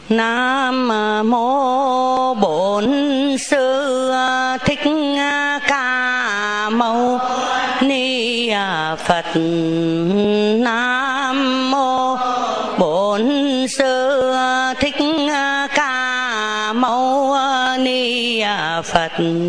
Nam mô Bổn Sư Thích Ca Mâu Ni Phật. Nam mô Bổn Sư Thích Ca Mâu Ni Phật.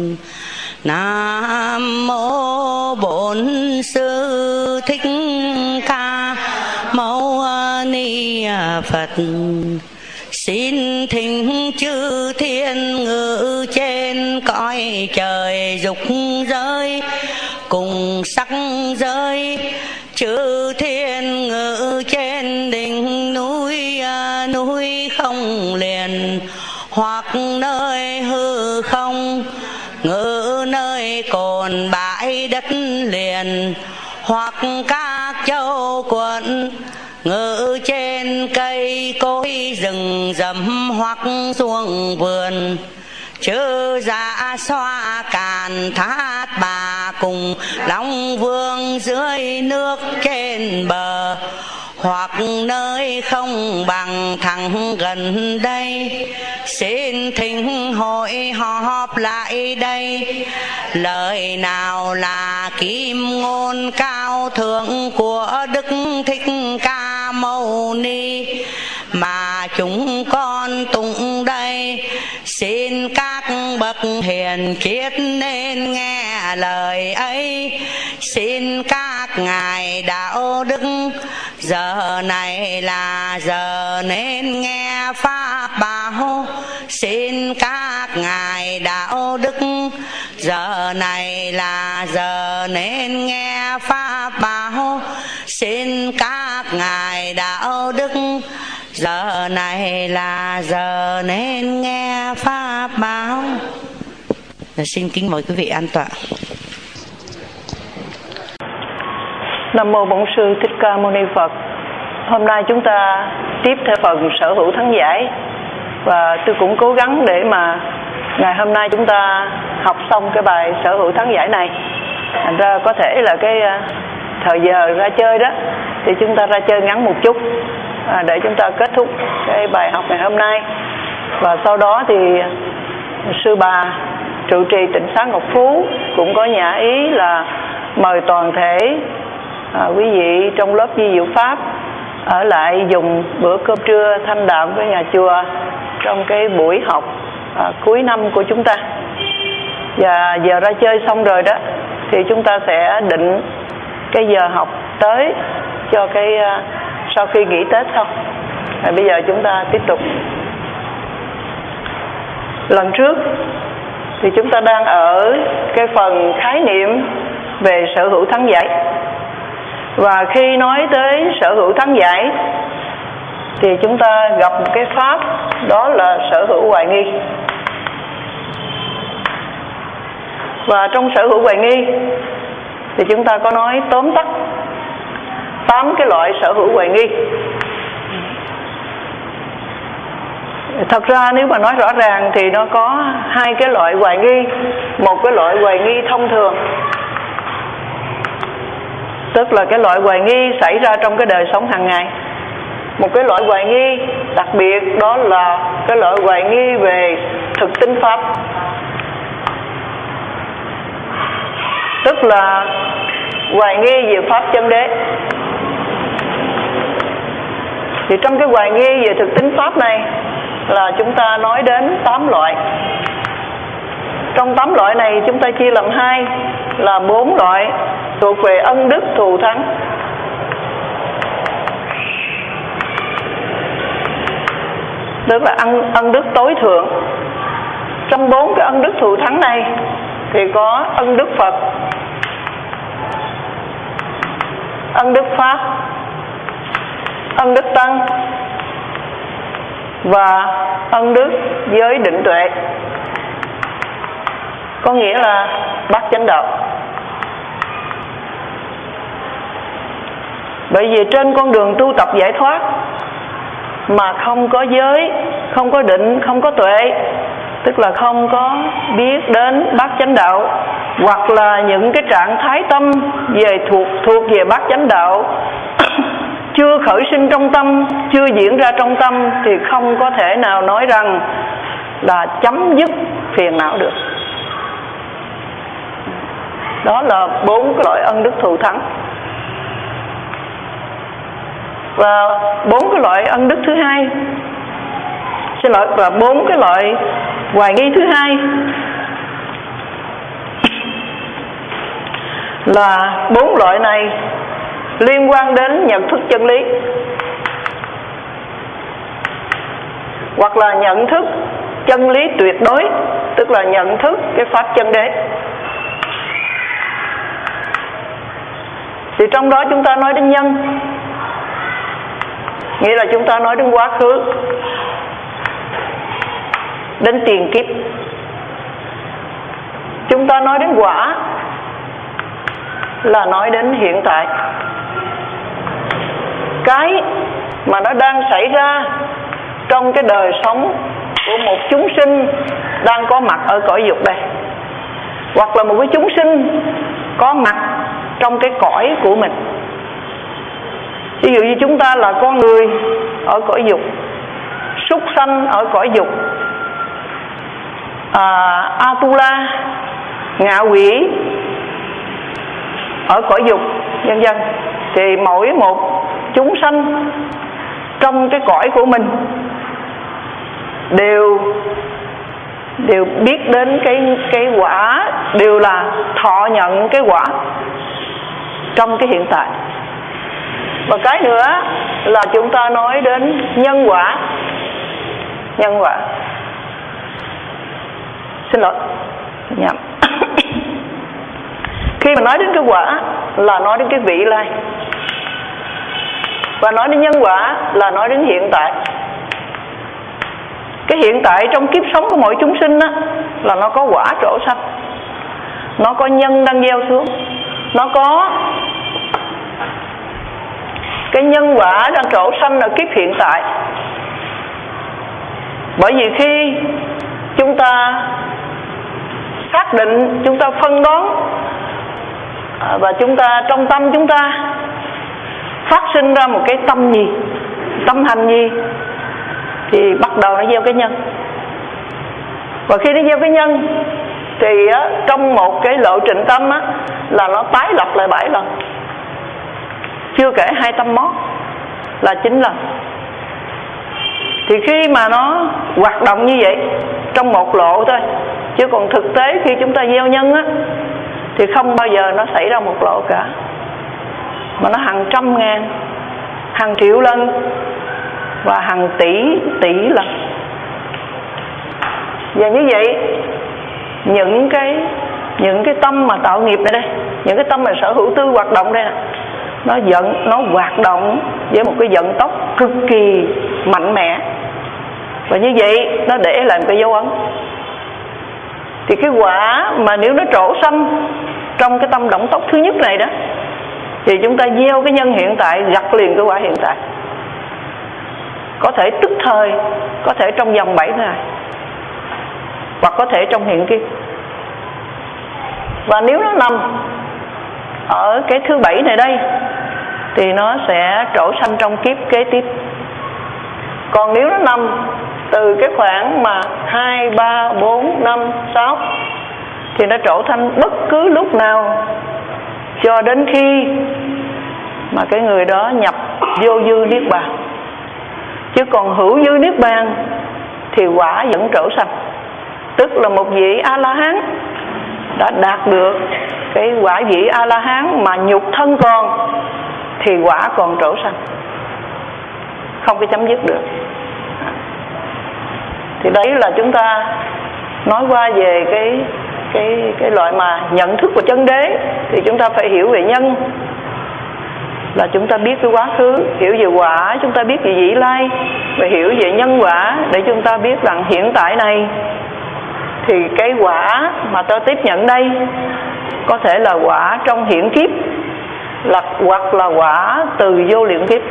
Nam mô Bổn Sư Thích Ca Mâu Ni Phật. Xin thỉnh chư thiên ngự trên cõi trời dục giới cùng sắc giới, chư thiên ngự trên đỉnh núi núi không liền, hoặc nơi hư không ngự nơi cồn bãi đất liền, hoặc các châu quận ngự trên cây cối rừng rậm, hoặc xuồng vườn chư dạ xoa càn thát bà cùng long vương dưới nước trên bờ, hoặc nơi không bằng thẳng gần đây. Xin thỉnh hội họp lại đây, lời nào là kim ngôn cao thượng của Đức Thích Ca Mâu Ni mà chúng con tụng đây. Xin các bậc hiền triết nên nghe lời ấy. Xin các ngài đạo đức giờ này là giờ nên nghe pháp bảo. Xin các ngài đạo đức giờ này là giờ nên nghe pháp bảo. Xin các ngài đạo đức giờ này là giờ nên nghe pháp bảo. Xin kính mời quý vị an tọa. Nam mô Bổn Sư Thích Ca Mâu Ni Phật. Hôm nay chúng ta tiếp theo phần sở hữu thắng giải, và tôi cũng cố gắng để mà ngày hôm nay chúng ta học xong cái bài sở hữu thắng giải này. Thành ra có thể là cái thời giờ ra chơi đó thì chúng ta ra chơi ngắn một chút để chúng ta kết thúc cái bài học ngày hôm nay. Và sau đó thì sư bà trụ trì Tịnh Xá Ngọc Phú cũng có nhã ý là mời toàn thể quý vị trong lớp Di Diệu Pháp ở lại dùng bữa cơm trưa thanh đạm với nhà chùa trong cái buổi học cuối năm của chúng ta. Và giờ ra chơi xong rồi đó thì chúng ta sẽ định cái giờ học tới cho cái sau khi nghỉ Tết xong. Bây giờ chúng ta tiếp tục. Lần trước thì chúng ta đang ở cái phần khái niệm về sở hữu thắng giải. Và khi nói tới sở hữu thắng giải thì chúng ta gặp một cái pháp, đó là sở hữu hoài nghi. Và trong sở hữu hoài nghi thì chúng ta có nói tóm tắt 8 cái loại sở hữu hoài nghi. Thật ra nếu mà nói rõ ràng thì nó có 2 cái loại hoài nghi. Một cái loại hoài nghi thông thường, tức là cái loại hoài nghi xảy ra trong cái đời sống hàng ngày. Một cái loại hoài nghi đặc biệt, đó là cái loại hoài nghi về thực tính pháp, tức là hoài nghi về pháp chân đế. Thì trong cái hoài nghi về thực tính pháp này là chúng ta nói đến 8 loại. Trong 8 loại này chúng ta chia làm 2, là 4 loại thuộc về ân đức thù thắng. Tức là ân đức tối thượng. Trong 4 cái ân đức thù thắng này thì có ân đức Phật, ân đức Pháp, ân đức Tăng và ân đức giới định tuệ, có nghĩa là bát chánh đạo. Bởi vì trên con đường tu tập giải thoát mà không có giới, không có định, không có tuệ, tức là không có biết đến bát chánh đạo, hoặc là những cái trạng thái tâm về thuộc về bát chánh đạo chưa khởi sinh trong tâm, chưa diễn ra trong tâm thì không có thể nào nói rằng là chấm dứt phiền não được. Đó là 4 cái loại ân đức thù thắng. Và 4 cái loại ân đức thứ hai, xin lỗi, và 4 cái loại hoài nghi thứ hai là 4 loại này liên quan đến nhận thức chân lý, hoặc là nhận thức chân lý tuyệt đối, tức là nhận thức cái pháp chân đế. Thì trong đó chúng ta nói đến nhân, nghĩa là chúng ta nói đến quá khứ, đến tiền kiếp. Chúng ta nói đến quả là nói đến hiện tại, cái mà nó đang xảy ra trong cái đời sống của một chúng sinh đang có mặt ở cõi dục đây, hoặc là một cái chúng sinh có mặt trong cái cõi của mình. Ví dụ như chúng ta là con người ở cõi dục, súc sanh ở cõi dục, Atula, ngạ quỷ ở cõi dục, vân vân. Thì mỗi một chúng sanh trong cái cõi của mình đều biết đến cái quả, đều là thọ nhận cái quả trong cái hiện tại. Và cái nữa là chúng ta nói đến nhân quả. Nhân quả, xin lỗi, nhầm. Khi mà nói đến cái quả là nói đến cái vị lai, và nói đến nhân quả là nói đến hiện tại. Cái hiện tại trong kiếp sống của mỗi chúng sinh á, là nó có quả trổ sanh, nó có nhân đang gieo xuống, nó có cái nhân quả đang trổ sanh ở kiếp hiện tại. Bởi vì khi chúng ta xác định, chúng ta phân đoán, và chúng ta trong tâm chúng ta phát sinh ra một cái tâm gì, tâm hành gì, thì bắt đầu nó gieo cái nhân. Và khi nó gieo cái nhân thì trong một cái lộ trình tâm là nó tái lập lại 7 lần, chưa kể 2 tâm mót là 9 lần. Thì khi mà nó hoạt động như vậy trong một lộ thôi, chứ còn thực tế khi chúng ta gieo nhân thì không bao giờ nó xảy ra một lộ cả, mà nó hàng trăm ngàn, hàng triệu lần và hàng tỷ tỷ lần. Và như vậy những cái tâm mà tạo nghiệp này đây, những cái tâm mà sở hữu tư hoạt động đây nè, nó hoạt động với một cái vận tốc cực kỳ mạnh mẽ, và như vậy nó để lại một cái dấu ấn. Thì cái quả mà nếu nó trổ sanh trong cái tâm động tốc thứ nhất này đó, thì chúng ta gieo cái nhân hiện tại, gặt liền cái quả hiện tại. Có thể tức thời, có thể trong vòng 7 ngày, hoặc có thể trong hiện kiếp. Và nếu nó nằm ở cái thứ 7 này đây thì nó sẽ trổ sanh trong kiếp kế tiếp. Còn nếu nó nằm từ cái khoảng mà 2, 3, 4, 5, 6 thì nó trổ sanh bất cứ lúc nào cho đến khi mà cái người đó nhập vô dư niết bàn. Chứ còn hữu dư niết bàn thì quả vẫn trổ sanh, tức là một vị A-la-hán đã đạt được cái quả vị A-la-hán mà nhục thân còn thì quả còn trổ sanh, không có chấm dứt được. Thì đấy là chúng ta nói qua về cái loại mà nhận thức của chân đế. Thì chúng ta phải hiểu về nhân là chúng ta biết cái quá khứ, hiểu về quả chúng ta biết về vị lai, và hiểu về nhân quả để chúng ta biết rằng hiện tại này thì cái quả mà ta tiếp nhận đây có thể là quả trong hiện kiếp, hoặc là quả từ vô lượng kiếp.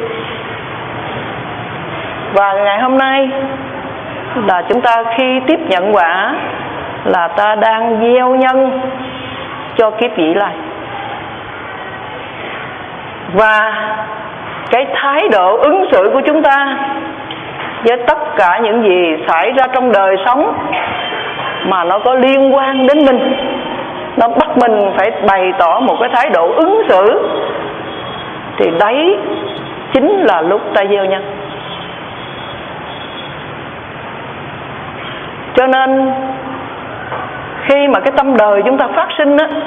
Và ngày hôm nay là chúng ta khi tiếp nhận quả là ta đang gieo nhân cho kiếp vị lai. Và cái thái độ ứng xử của chúng ta với tất cả những gì xảy ra trong đời sống mà nó có liên quan đến mình, nó bắt mình phải bày tỏ một cái thái độ ứng xử, thì đấy chính là lúc ta gieo nhân. Cho nên khi mà cái tâm đời chúng ta phát sinh á,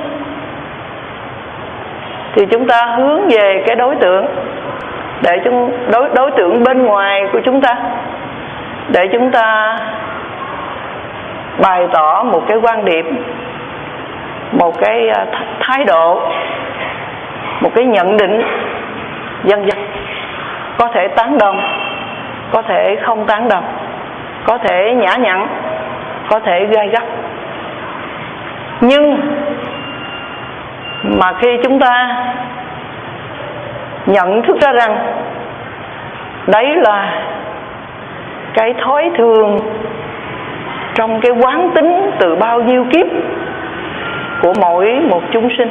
thì chúng ta hướng về cái đối tượng, để đối tượng bên ngoài của chúng ta, để chúng ta bày tỏ một cái quan điểm, một cái thái độ, một cái nhận định vân vân. Có thể tán đồng, có thể không tán đồng, có thể nhã nhặn, có thể gai gắt. Nhưng mà khi chúng ta nhận thức ra rằng đấy là cái thói thường trong cái quán tính từ bao nhiêu kiếp của mỗi một chúng sinh,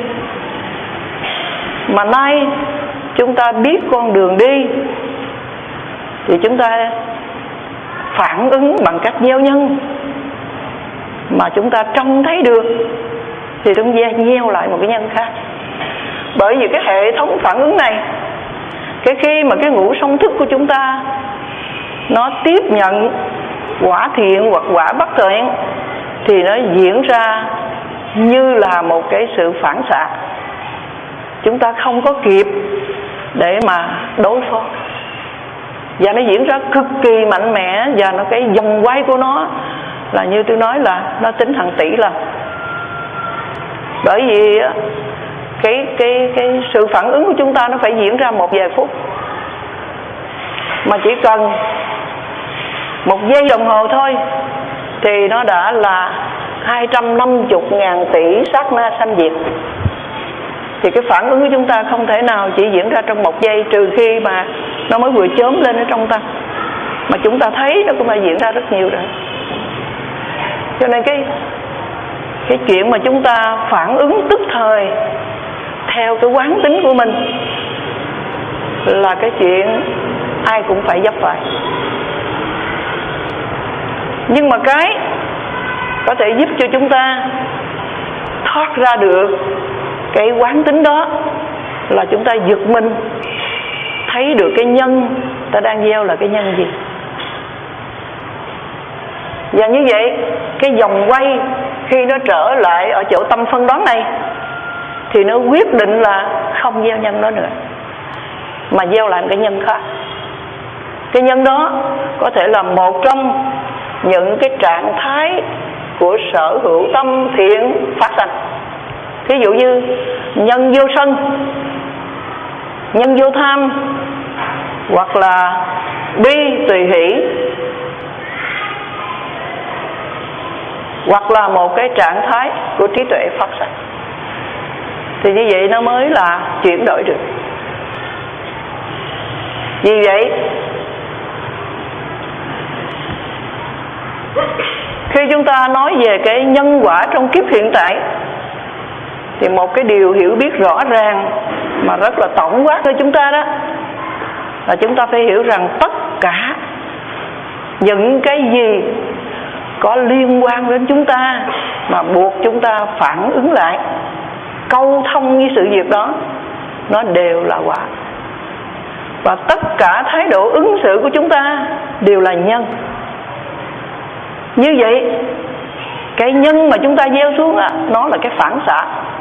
mà nay chúng ta biết con đường đi, thì chúng ta phản ứng bằng cách gieo nhân mà chúng ta trông thấy được, thì chúng ta gieo lại một cái nhân khác. Bởi vì cái hệ thống phản ứng này, cái khi mà cái ngũ song thức của chúng ta nó tiếp nhận quả thiện hoặc quả bất thiện, thì nó diễn ra như là một cái sự phản xạ. Chúng ta không có kịp để mà đối phó, và nó diễn ra cực kỳ mạnh mẽ, và nó cái vòng quay của nó là như tôi nói là nó tính hàng tỷ lần. Bởi vì cái sự phản ứng của chúng ta nó phải diễn ra một vài phút, mà chỉ cần một giây đồng hồ thôi thì nó đã là 250.000 tỷ sát na sanh diệt. Thì cái phản ứng của chúng ta không thể nào chỉ diễn ra trong một giây, trừ khi mà nó mới vừa chớm lên ở trong tâm, mà chúng ta thấy nó cũng đã diễn ra rất nhiều rồi. Cho nên cái chuyện mà chúng ta phản ứng tức thời theo cái quán tính của mình là cái chuyện ai cũng phải vấp phải. Nhưng mà cái có thể giúp cho chúng ta thoát ra được cái quán tính đó là chúng ta giật mình thấy được cái nhân ta đang gieo là cái nhân gì. Và như vậy cái vòng quay khi nó trở lại ở chỗ tâm phân đoán này thì nó quyết định là không gieo nhân đó nữa, mà gieo lại một cái nhân khác. Cái nhân đó có thể là một trong những cái trạng thái của sở hữu tâm thiện phát sanh. Ví dụ như nhân vô sân, nhân vô tham, hoặc là bi tùy hỷ, hoặc là một cái trạng thái của trí tuệ phát sanh. Thì như vậy nó mới là chuyển đổi được. Vì vậy khi chúng ta nói về cái nhân quả trong kiếp hiện tại, thì một cái điều hiểu biết rõ ràng mà rất là tổng quát cho chúng ta đó là chúng ta phải hiểu rằng tất cả những cái gì có liên quan đến chúng ta mà buộc chúng ta phản ứng lại, câu thông với sự việc đó, nó đều là quả. Và tất cả thái độ ứng xử của chúng ta đều là nhân. Như vậy cái nhân mà chúng ta gieo xuống á, nó là cái phản xạ.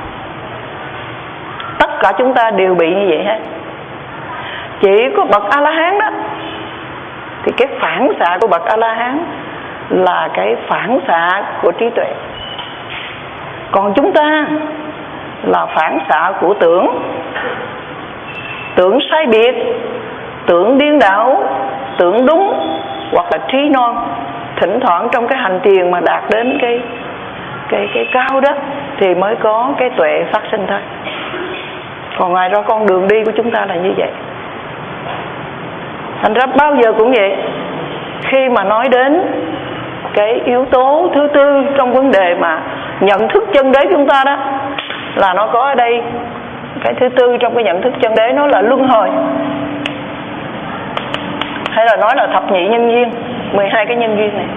Tất cả chúng ta đều bị như vậy hết. Chỉ có bậc A-la-hán đó thì cái phản xạ của bậc A-la-hán là cái phản xạ của trí tuệ. Còn chúng ta là phản xạ của tưởng. Tưởng sai biệt, tưởng điên đảo, tưởng đúng, hoặc là trí non. Thỉnh thoảng trong cái hành tiền mà đạt đến cái cao đó thì mới có cái tuệ phát sinh thôi. Còn ngoài ra con đường đi của chúng ta là như vậy. Thành ra bao giờ cũng vậy, khi mà nói đến cái yếu tố thứ tư trong vấn đề mà nhận thức chân đế chúng ta đó, là nó có ở đây cái thứ tư trong cái nhận thức chân đế, nó là luân hồi. hay là nói là thập nhị nhân duyên, 12 cái nhân duyên này,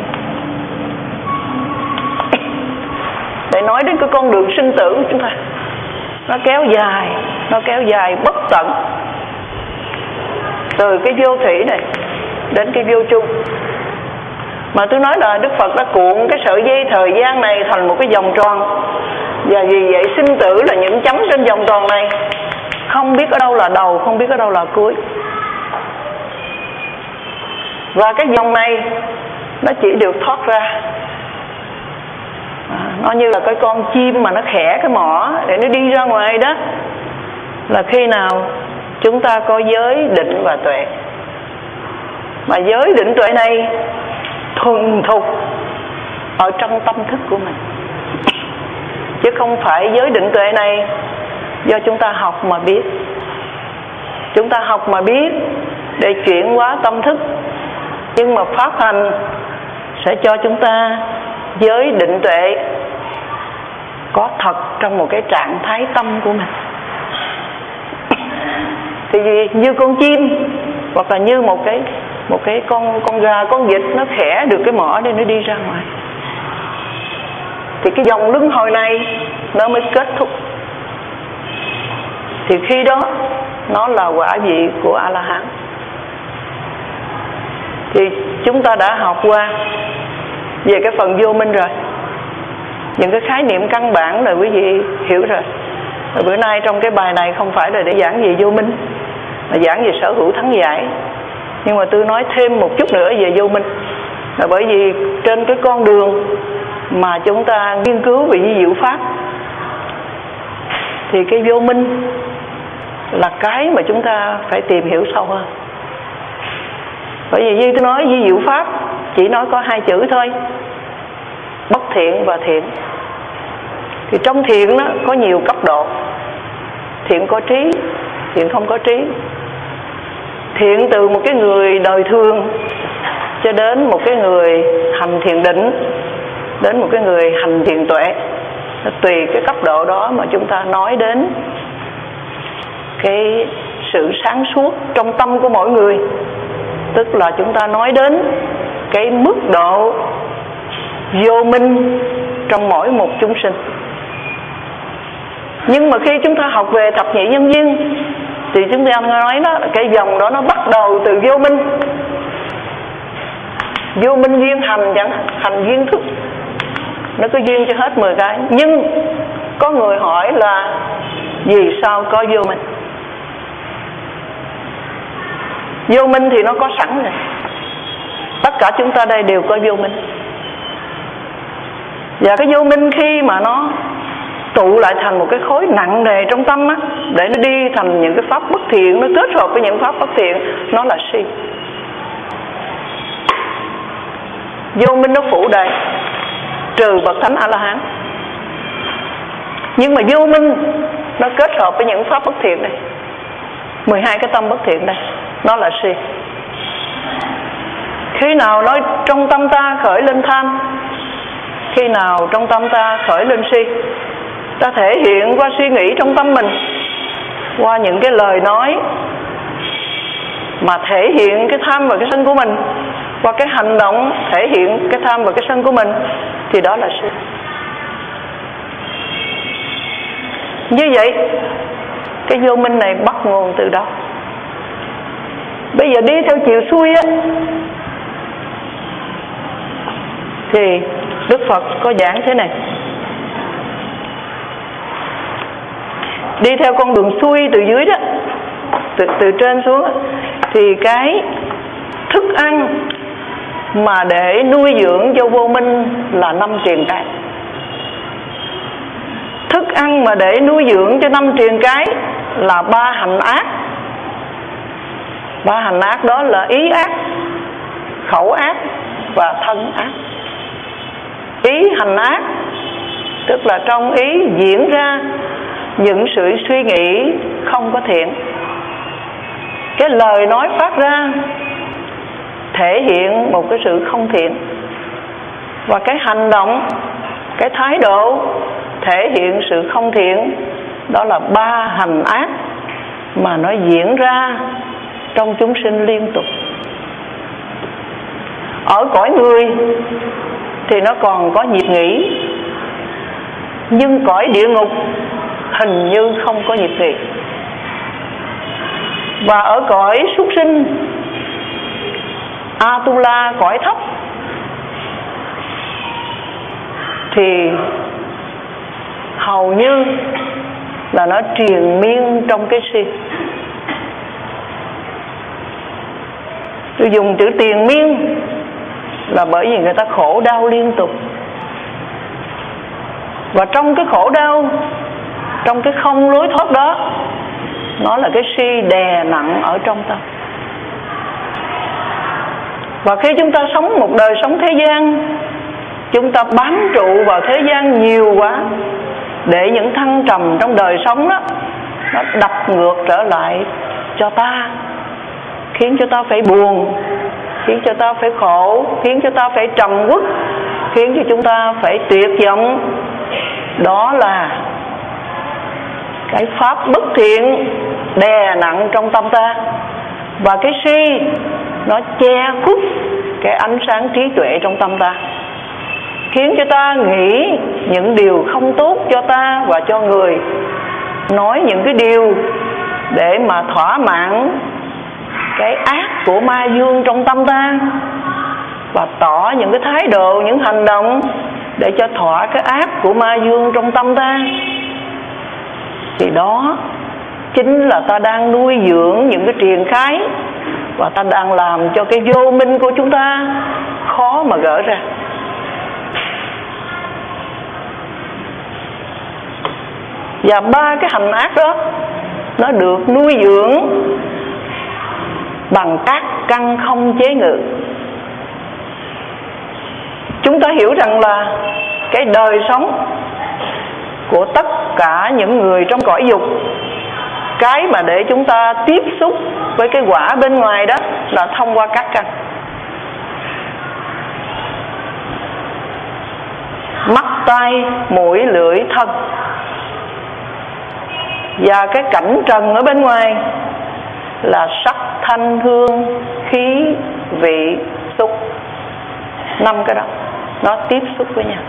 để nói đến cái con đường sinh tử của chúng ta. Nó kéo dài bất tận, từ cái vô thủy này đến cái vô chung. Mà tôi nói là Đức Phật đã cuộn cái sợi dây thời gian này thành một cái vòng tròn. Và vì vậy sinh tử là những chấm trên vòng tròn này, không biết ở đâu là đầu, không biết ở đâu là cuối. Và cái vòng này nó chỉ được thoát ra, nó như là cái con chim mà nó khẽ cái mỏ để nó đi ra ngoài đó, là khi nào chúng ta có giới định và tuệ. Mà giới định tuệ này thuần thục ở trong tâm thức của mình, chứ không phải giới định tuệ này do chúng ta học mà biết. Chúng ta học mà biết để chuyển hóa tâm thức, nhưng mà pháp hành sẽ cho chúng ta giới định tuệ có thật trong một cái trạng thái tâm của mình. Thì như con chim hoặc là như một cái con gà, con vịt nó khẽ được cái mỏ để nó đi ra ngoài, thì cái dòng luân hồi này nó mới kết thúc. Thì khi đó nó là quả vị của A-la-hán. Thì chúng ta đã học qua về cái phần vô minh rồi, những cái khái niệm căn bản là quý vị hiểu rồi. Và bữa nay trong cái bài này không phải là để giảng về vô minh, mà giảng về sở hữu thắng giải. Nhưng mà tôi nói thêm một chút nữa về vô minh, là bởi vì trên cái con đường mà chúng ta nghiên cứu về vi diệu pháp, thì cái vô minh là cái mà chúng ta phải tìm hiểu sâu hơn. Bởi vì như tôi nói, vi diệu pháp chỉ nói có 2 chữ thôi, bất thiện và thiện. Thì trong thiện đó có nhiều cấp độ, thiện có trí, thiện không có trí. Thiện từ một cái người đời thường cho đến một cái người hành thiền định, đến một cái người hành thiền tuệ. Tùy cái cấp độ đó mà chúng ta nói đến cái sự sáng suốt trong tâm của mỗi người. Tức là chúng ta nói đến cái mức độ vô minh trong mỗi một chúng sinh. Nhưng mà khi chúng ta học về thập nhị nhân duyên thì chúng ta nói đó, cái dòng đó nó bắt đầu từ vô minh. Vô minh duyên hành chẳng hạn, hành duyên thức, nó có duyên cho hết 10 cái. Nhưng có người hỏi là vì sao có vô minh? Vô minh thì nó có sẵn rồi, tất cả chúng ta đây đều có vô minh. Và cái vô minh khi mà nó tụ lại thành một cái khối nặng nề trong tâm á, để nó đi thành những cái pháp bất thiện, nó kết hợp với những pháp bất thiện, nó là si. Vô minh nó phủ đầy, trừ bậc thánh A-la-hán. Nhưng mà vô minh nó kết hợp với những pháp bất thiện đây, 12 cái tâm bất thiện đây, nó là si. Khi nào nó trong tâm ta khởi lên tham, khi nào trong tâm ta khởi lên si, ta thể hiện qua suy nghĩ trong tâm mình, qua những cái lời nói mà thể hiện cái tham và cái sân của mình, qua cái hành động thể hiện cái tham và cái sân của mình, thì đó là si. Như vậy cái vô minh này bắt nguồn từ đâu? Bây giờ đi theo chiều xuôi á, thì Đức Phật có giảng thế này: đi theo con đường xuôi từ dưới đó, từ trên xuống đó, thì cái thức ăn mà để nuôi dưỡng cho vô minh là 5 triền cái. Thức ăn mà để nuôi dưỡng cho 5 triền cái là 3 hành ác. 3 hành ác đó là ý ác, khẩu ác và thân ác. Ý hành ác tức là trong ý diễn ra những sự suy nghĩ không có thiện. Cái lời nói phát ra thể hiện một cái sự không thiện. Và cái hành động, cái thái độ thể hiện sự không thiện. Đó là 3 hành ác mà nó diễn ra trong chúng sinh liên tục. Ở cõi người thì nó còn có nhịp nghỉ, nhưng cõi địa ngục hình như không có nhịp nghỉ. Và ở cõi súc sinh Atula, cõi thấp, thì hầu như là nó triền miên trong cái si. Tôi dùng chữ triền miên là bởi vì người ta khổ đau liên tục. Và trong cái khổ đau, trong cái không lối thoát đó, nó là cái si đè nặng ở trong tâm. Và khi chúng ta sống một đời sống thế gian, chúng ta bám trụ vào thế gian nhiều quá, để những thăng trầm trong đời sống đó nó đập ngược trở lại cho ta, khiến cho ta phải buồn, khiến cho ta phải khổ, khiến cho ta phải trầm uất, khiến cho chúng ta phải tuyệt vọng. Đó là cái pháp bất thiện đè nặng trong tâm ta. Và cái si nó che khuất cái ánh sáng trí tuệ trong tâm ta, khiến cho ta nghĩ những điều không tốt cho ta và cho người, nói những cái điều để mà thỏa mãn cái ác của ma dương trong tâm ta, và tỏ những cái thái độ, những hành động để cho thỏa cái ác của ma dương trong tâm ta. Thì đó chính là ta đang nuôi dưỡng những cái triền khái, và ta đang làm cho cái vô minh của chúng ta khó mà gỡ ra. Và ba cái hành ác đó nó được nuôi dưỡng bằng các căn không chế ngự. Chúng ta hiểu rằng là cái đời sống của tất cả những người trong cõi dục, cái mà để chúng ta tiếp xúc với cái quả bên ngoài đó là thông qua các căn. Mắt, tai, mũi, lưỡi, thân. Và cái cảnh trần ở bên ngoài là sắc, thanh, hương, khí, vị, xúc. 5 cái đó nó tiếp xúc với nhau.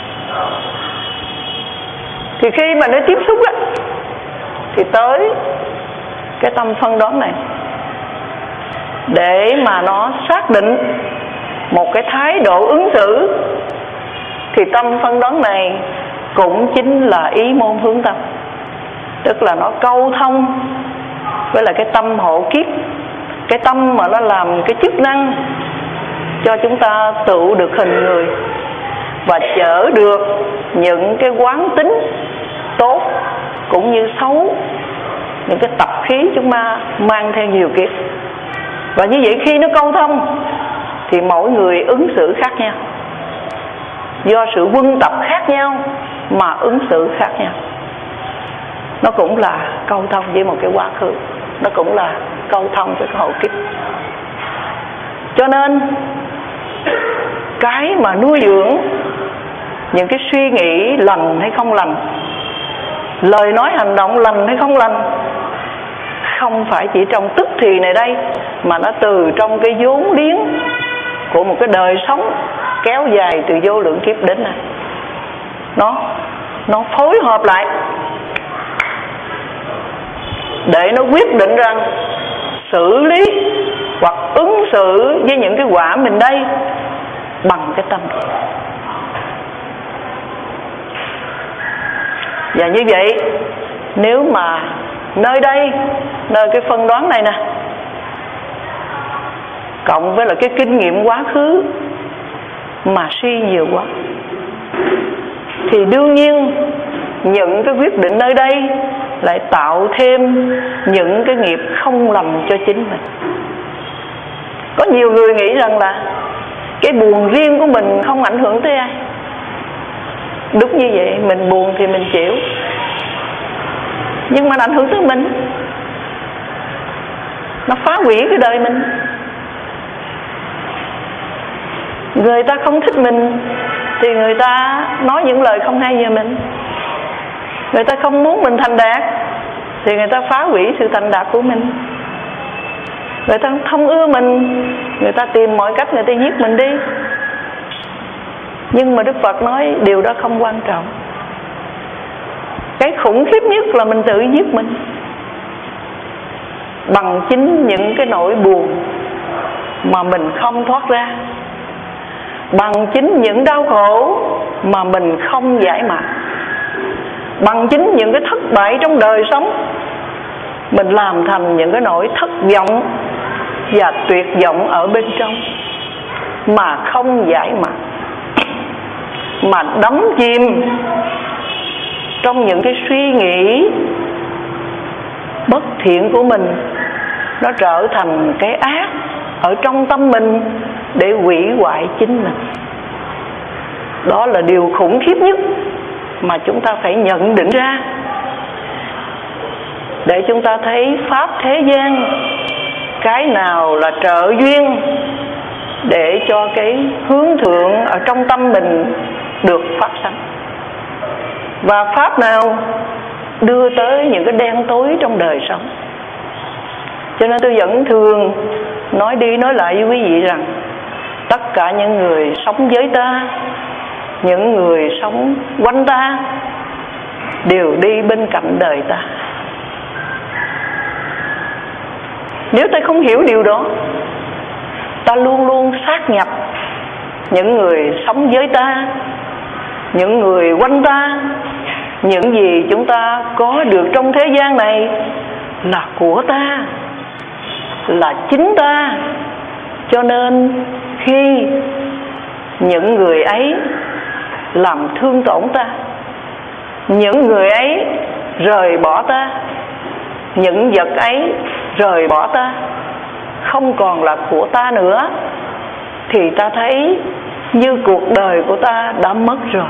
Thì khi mà nó tiếp xúc á, thì tới cái tâm phân đoán này, để mà nó xác định một cái thái độ ứng xử, thì tâm phân đoán này cũng chính là ý môn hướng tâm. Tức là nó câu thông với là cái tâm hộ kiếp, cái tâm mà nó làm cái chức năng cho chúng ta tựu được hình người, và chở được những cái quán tính tốt cũng như xấu, những cái tập khí chúng ta mang theo nhiều kiếp. Và như vậy khi nó câu thông thì mỗi người ứng xử khác nhau, do sự quân tập khác nhau mà ứng xử khác nhau. Nó cũng là câu thông với một cái quá khứ, nó cũng là câu thông với cái hậu kiếp. Cho nên cái mà nuôi dưỡng những cái suy nghĩ lành hay không lành, lời nói hành động lành hay không lành, không phải chỉ trong tức thì này đây, mà nó từ trong cái vốn liếng của một cái đời sống kéo dài từ vô lượng kiếp đến nay. Nó phối hợp lại để nó quyết định rằng xử lý hoặc ứng xử với những cái quả mình đây bằng cái tâm. Và như vậy, nếu mà nơi đây, nơi cái phân đoán này nè, cộng với là cái kinh nghiệm quá khứ mà suy nhiều quá, thì đương nhiên những cái quyết định nơi đây lại tạo thêm những cái nghiệp không lành cho chính mình. Có nhiều người nghĩ rằng là cái buồn riêng của mình không ảnh hưởng tới ai. Đúng như vậy, mình buồn thì mình chịu, nhưng mà nó ảnh hưởng tới mình, nó phá hủy cái đời mình. Người ta không thích mình thì người ta nói những lời không hay về mình. Người ta không muốn mình thành đạt thì người ta phá hủy sự thành đạt của mình. Người ta không ưa mình, người ta tìm mọi cách người ta giết mình đi. Nhưng mà Đức Phật nói điều đó không quan trọng. Cái khủng khiếp nhất là mình tự giết mình bằng chính những cái nỗi buồn mà mình không thoát ra, bằng chính những đau khổ mà mình không giải mã, bằng chính những cái thất bại trong đời sống mình làm thành những cái nỗi thất vọng và tuyệt vọng ở bên trong mà không giải mã, mà đắm chìm trong những cái suy nghĩ bất thiện của mình. Nó trở thành cái ác ở trong tâm mình để hủy hoại chính mình. Đó là điều khủng khiếp nhất mà chúng ta phải nhận định ra, để chúng ta thấy pháp thế gian cái nào là trợ duyên để cho cái hướng thượng ở trong tâm mình được phát sinh, và pháp nào đưa tới những cái đen tối trong đời sống. Cho nên tôi vẫn thường nói đi nói lại với quý vị rằng tất cả những người sống với ta, những người sống quanh ta đều đi bên cạnh đời ta. Nếu ta không hiểu điều đó, ta luôn luôn sát nhập những người sống với ta, những người quanh ta, những gì chúng ta có được trong thế gian này là của ta, là chính ta. Cho nên khi những người ấy làm thương tổn ta, những người ấy rời bỏ ta, những vật ấy rời bỏ ta, không còn là của ta nữa, thì ta thấy như cuộc đời của ta đã mất rồi,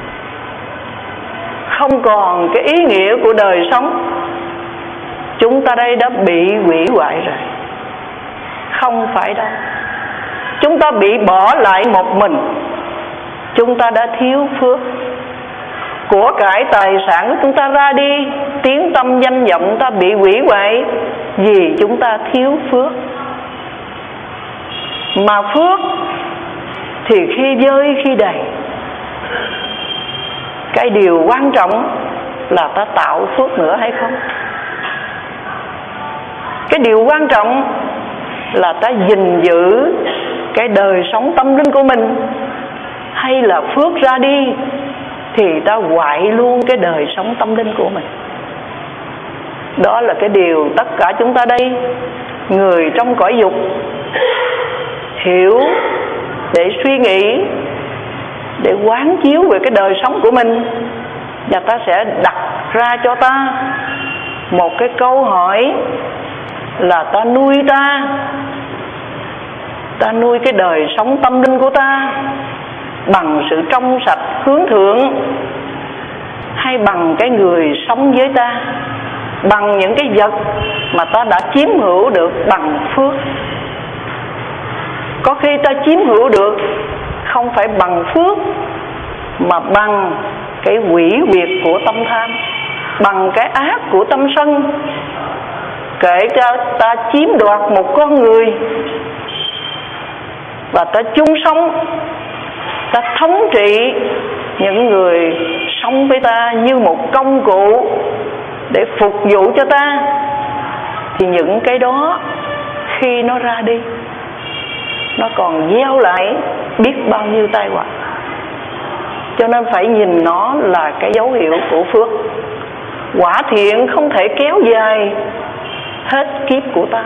không còn cái ý nghĩa của đời sống. Chúng ta đây đã bị hủy hoại rồi. Không phải đâu, chúng ta bị bỏ lại một mình. Chúng ta đã thiếu phước. Của cải tài sản của chúng ta ra đi, tiếng tâm danh vọng ta bị hủy hoại vì chúng ta thiếu phước. Mà phước thì khi vơi khi đầy. Cái điều quan trọng là ta tạo phước nữa hay không. Cái điều quan trọng là ta gìn giữ cái đời sống tâm linh của mình, hay là phước ra đi thì ta hoại luôn cái đời sống tâm linh của mình. Đó là cái điều tất cả chúng ta đây, người trong cõi dục, hiểu để suy nghĩ, để quán chiếu về cái đời sống của mình. Và ta sẽ đặt ra cho ta một cái câu hỏi là ta nuôi cái đời sống tâm linh của ta bằng sự trong sạch hướng thượng, hay bằng cái người sống với ta, bằng những cái vật mà ta đã chiếm hữu được bằng phước. Có khi ta chiếm hữu được không phải bằng phước, mà bằng cái hủy huyệt của tâm tham, bằng cái ác của tâm sân. Kể cho ta chiếm đoạt một con người và ta chung sống, ta thống trị những người sống với ta như một công cụ để phục vụ cho ta, thì những cái đó khi nó ra đi, nó còn gieo lại biết bao nhiêu tai họa. Cho nên phải nhìn nó là cái dấu hiệu của phước. Quả thiện không thể kéo dài hết kiếp của ta,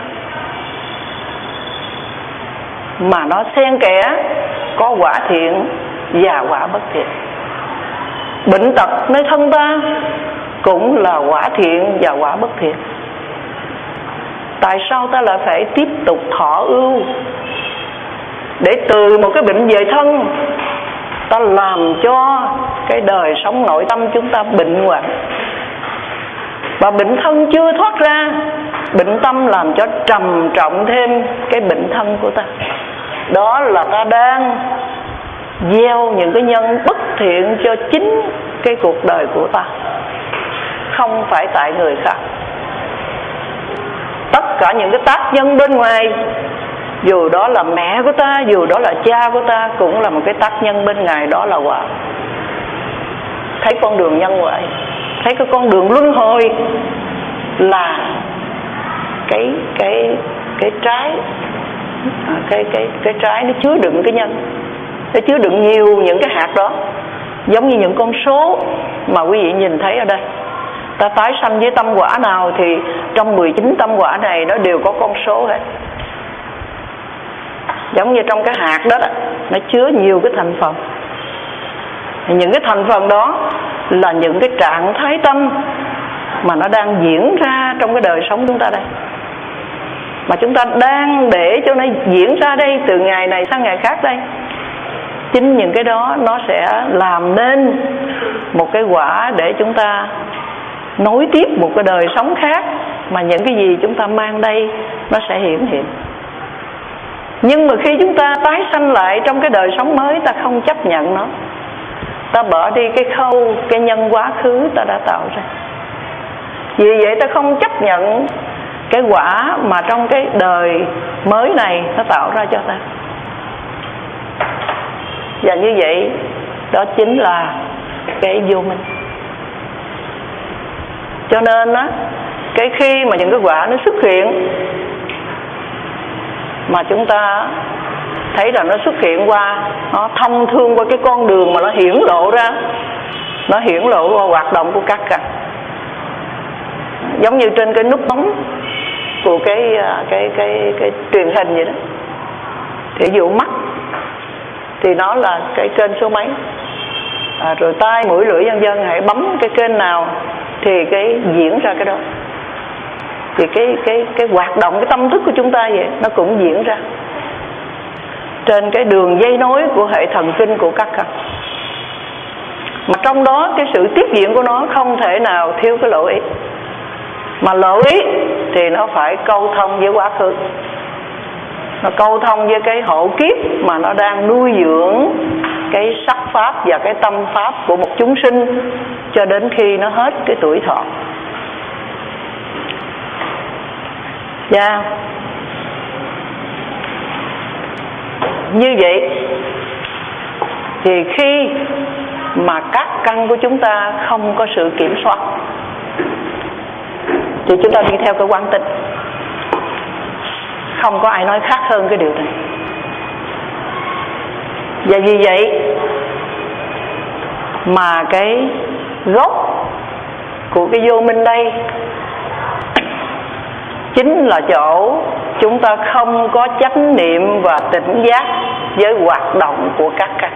mà nó xen kẽ có quả thiện và quả bất thiện. Bệnh tật nơi thân ta cũng là quả thiện và quả bất thiện. Tại sao ta lại phải tiếp tục thọ ưu để từ một cái bệnh về thân ta làm cho cái đời sống nội tâm chúng ta bệnh hoạn? Và bệnh thân chưa thoát ra, bệnh tâm làm cho trầm trọng thêm cái bệnh thân của ta. Đó là ta đang gieo những cái nhân bất thiện cho chính cái cuộc đời của ta, không phải tại người khác. Tất cả những cái tác nhân bên ngoài, dù đó là mẹ của ta, dù đó là cha của ta, cũng là một cái tác nhân bên ngoài, đó là quả. Thấy con đường nhân quả, thấy cái con đường luân hồi là cái trái, cái trái nó chứa đựng cái nhân, nó chứa đựng nhiều những cái hạt đó, giống như những con số mà quý vị nhìn thấy ở đây. Ta tái sanh với tâm quả nào thì trong 19 tâm quả này nó đều có con số hết. Giống như trong cái hạt đó, nó chứa nhiều cái thành phần. Những cái thành phần đó là những cái trạng thái tâm mà nó đang diễn ra trong cái đời sống chúng ta đây, mà chúng ta đang để cho nó diễn ra đây từ ngày này sang ngày khác đây. Chính những cái đó nó sẽ làm nên một cái quả để chúng ta nối tiếp một cái đời sống khác, mà những cái gì chúng ta mang đây nó sẽ hiển hiện. Nhưng mà khi chúng ta tái sanh lại trong cái đời sống mới, ta không chấp nhận nó, ta bỏ đi cái khâu, cái nhân quá khứ ta đã tạo ra. Vì vậy ta không chấp nhận cái quả mà trong cái đời mới này nó tạo ra cho ta. Và như vậy đó chính là cái vô minh. Cho nên á, cái khi mà những cái quả nó xuất hiện, mà chúng ta thấy rằng nó xuất hiện qua, nó thông thương qua cái con đường mà nó hiển lộ ra, nó hiển lộ qua hoạt động của các căn. Giống như trên cái nút bấm của cái truyền hình vậy đó. Thì ví dụ mắt thì nó là cái kênh số mấy, rồi tai mũi lưỡi vân vân, hãy bấm cái kênh nào thì cái diễn ra cái đó. Thì cái hoạt động, cái tâm thức của chúng ta vậy, nó cũng diễn ra trên cái đường dây nối của hệ thần kinh của các căn. Mà trong đó cái sự tiếp diễn của nó không thể nào thiếu cái lộ ý. Mà lộ ý thì nó phải câu thông với quá khứ, nó câu thông với cái hộ kiếp mà nó đang nuôi dưỡng cái sắc pháp và cái tâm pháp của một chúng sinh cho đến khi nó hết cái tuổi thọ. Dạ. Như vậy thì khi mà các căn của chúng ta không có sự kiểm soát thì chúng ta đi theo cái quán tính. Không có ai nói khác hơn cái điều này. Và vì vậy mà cái gốc của cái vô minh đây chính là chỗ chúng ta không có chánh niệm và tỉnh giác với hoạt động của các căn.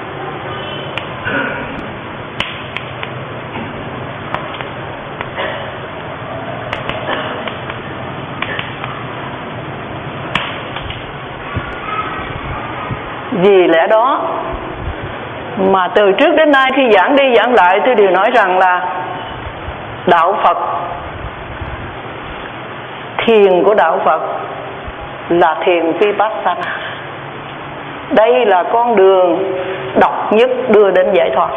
Vì lẽ đó mà từ trước đến nay khi giảng đi giảng lại, tôi đều nói rằng là đạo Phật, thiền của đạo Phật là thiền Vipassana. Đây là con đường độc nhất đưa đến giải thoát.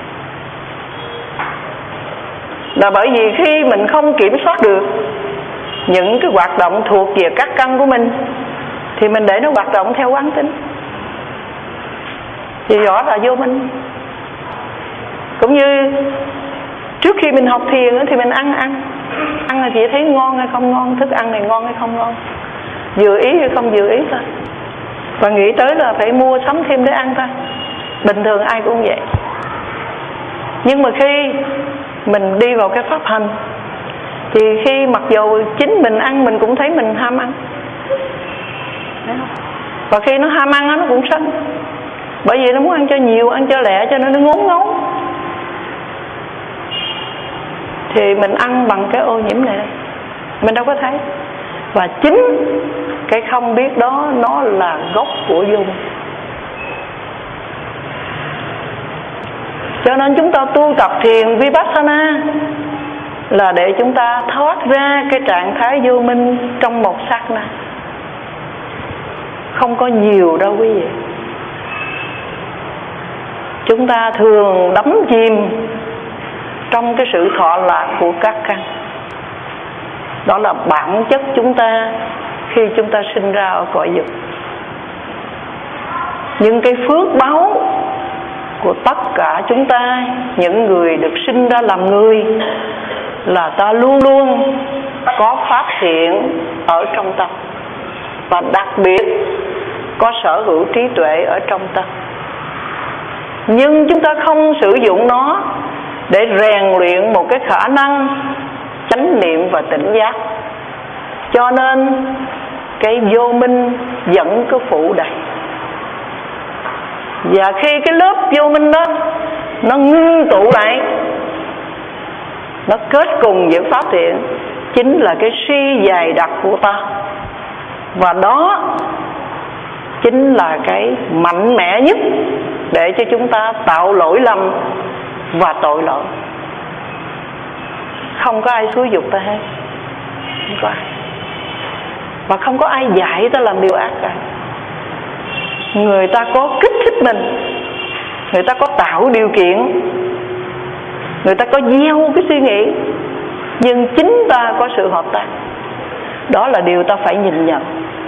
Là bởi vì khi mình không kiểm soát được những cái hoạt động thuộc về các căn của mình thì mình để nó hoạt động theo quán tính, thì rõ là vô minh. Cũng như trước khi mình học thiền thì mình ăn là chỉ thấy ngon hay không ngon, thức ăn này ngon hay không ngon, vừa ý hay không vừa ý thôi, và nghĩ tới là phải mua sắm thêm để ăn thôi. Bình thường ai cũng vậy. Nhưng mà khi mình đi vào cái pháp hành thì khi mặc dù chính mình ăn mình cũng thấy mình ham ăn, và khi nó ham ăn nó cũng sân, bởi vì nó muốn ăn cho nhiều, ăn cho lẹ, cho nên nó ngốn ngấu. Thì mình ăn bằng cái ô nhiễm này, mình đâu có thấy. Và chính cái không biết đó nó là gốc của vô minh. Cho nên chúng ta tu tập thiền Vipassana là để chúng ta thoát ra cái trạng thái vô minh trong một sát na. Không có nhiều đâu quý vị. Chúng ta thường đắm chìm trong cái sự thọ lạc của các căn. Đó là bản chất chúng ta khi chúng ta sinh ra ở cõi dục. Nhưng cái phước báu của tất cả chúng ta, những người được sinh ra làm người, là ta luôn luôn có pháp thiện ở trong tâm, và đặc biệt có sở hữu trí tuệ ở trong tâm. Nhưng chúng ta không sử dụng nó để rèn luyện một cái khả năng chánh niệm và tỉnh giác, cho nên cái vô minh vẫn cứ phủ đầy. Và khi cái lớp vô minh đó nó ngưng tụ lại, nó kết cùng với pháp thiện, chính là cái suy dày đặc của ta. Và đó chính là cái mạnh mẽ nhất để cho chúng ta tạo lỗi lầm và tội lỗi. Không có ai xúi giục ta hết, không có ai. Và không có ai dạy ta làm điều ác cả. Người ta có kích thích mình, người ta có tạo điều kiện, người ta có gieo cái suy nghĩ, nhưng chính ta có sự hợp tác. Đó là điều ta phải nhìn nhận.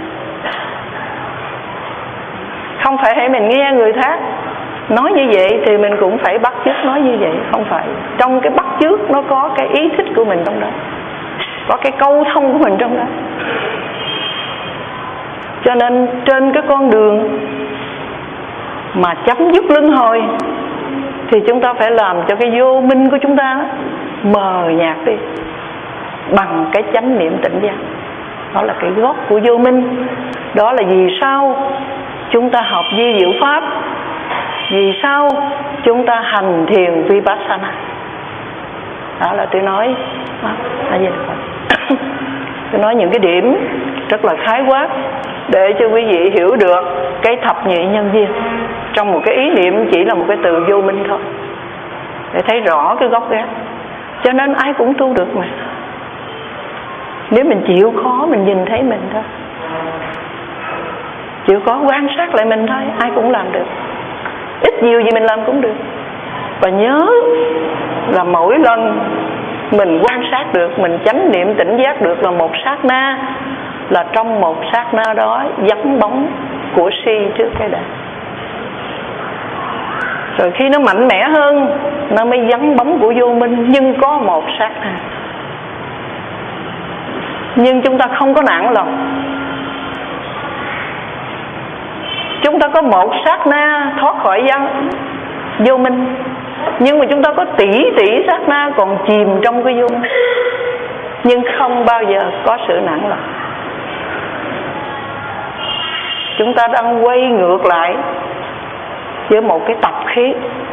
Không phải hãy mình nghe người khác nói như vậy thì mình cũng phải bắt chước nói như vậy. Không phải. Trong cái bắt chước nó có cái ý thích của mình trong đó, có cái câu thông của mình trong đó. Cho nên trên cái con đường mà chấm dứt luân hồi thì chúng ta phải làm cho cái vô minh của chúng ta mờ nhạt đi bằng cái chánh niệm tỉnh giác. Đó là cái gốc của vô minh. Đó là vì sao chúng ta học vi diệu pháp, vì sao chúng ta hành thiền Vipassana. Đó là tôi nói tôi nói những cái điểm rất là khái quát để cho quý vị hiểu được cái thập nhị nhân duyên trong một cái ý niệm chỉ là một cái từ vô minh thôi, để thấy rõ cái gốc gác. Cho nên ai cũng tu được mà, nếu mình chịu khó mình nhìn thấy mình thôi, chịu khó quan sát lại mình thôi, ai cũng làm được. Ít nhiều gì mình làm cũng được. Và nhớ là mỗi lần mình quan sát được, mình chánh niệm tỉnh giác được là một sát na, là trong một sát na đó vắng bóng của si trước cái đã. Rồi khi nó mạnh mẽ hơn nó mới vắng bóng của vô minh, nhưng có một sát na. Nhưng chúng ta không có nản lòng. Chúng ta có một sát na thoát khỏi vô minh, nhưng mà chúng ta có tỷ sát na còn chìm trong cái vô minh, nhưng không bao giờ có sự nản lòng. Chúng ta đang quay ngược lại với một cái tập khí,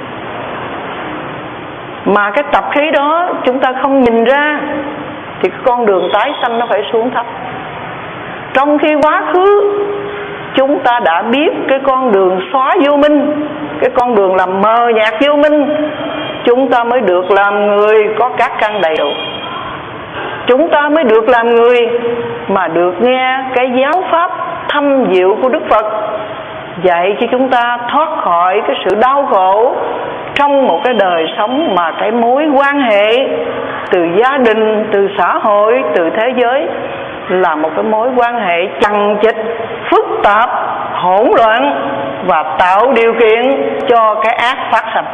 mà cái tập khí đó chúng ta không nhìn ra thì con đường tái sanh nó phải xuống thấp. Trong khi quá khứ chúng ta đã biết cái con đường xóa vô minh, cái con đường làm mờ nhạt vô minh, chúng ta mới được làm người có các căn đầy đủ. Chúng ta mới được làm người mà được nghe cái giáo pháp thâm diệu của Đức Phật dạy cho chúng ta thoát khỏi cái sự đau khổ trong một cái đời sống mà cái mối quan hệ từ gia đình, từ xã hội, từ thế giới là một cái mối quan hệ chằng chịt, phức tạp, hỗn loạn và tạo điều kiện cho cái ác phát sinh.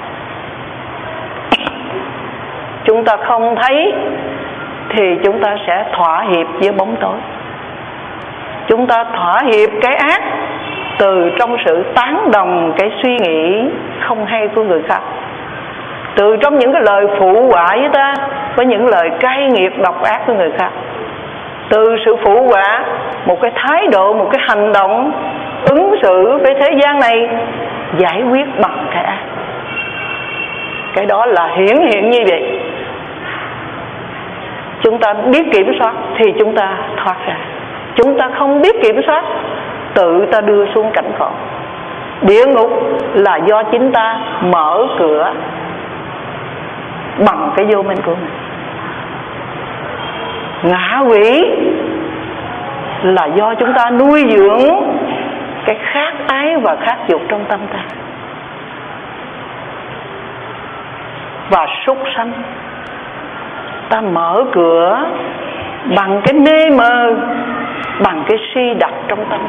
Chúng ta không thấy thì chúng ta sẽ thỏa hiệp với bóng tối. Chúng ta thỏa hiệp cái ác từ trong sự tán đồng cái suy nghĩ không hay của người khác, từ trong những cái lời phụ họa với ta, với những lời cay nghiệt độc ác của người khác, từ sự phụ họa một cái thái độ, một cái hành động ứng xử với thế gian này giải quyết bằng cái ác. Cái đó là hiển hiện như vậy. Chúng ta biết kiểm soát thì chúng ta thoát ra. Chúng ta không biết kiểm soát, tự ta đưa xuống cảnh khổ. Địa ngục là do chính ta mở cửa bằng cái vô minh của mình. Ngạ quỷ là do chúng ta nuôi dưỡng cái khát ái và khát dục trong tâm ta. Và súc sanh, ta mở cửa bằng cái mê mờ, bằng cái si đặt trong tâm.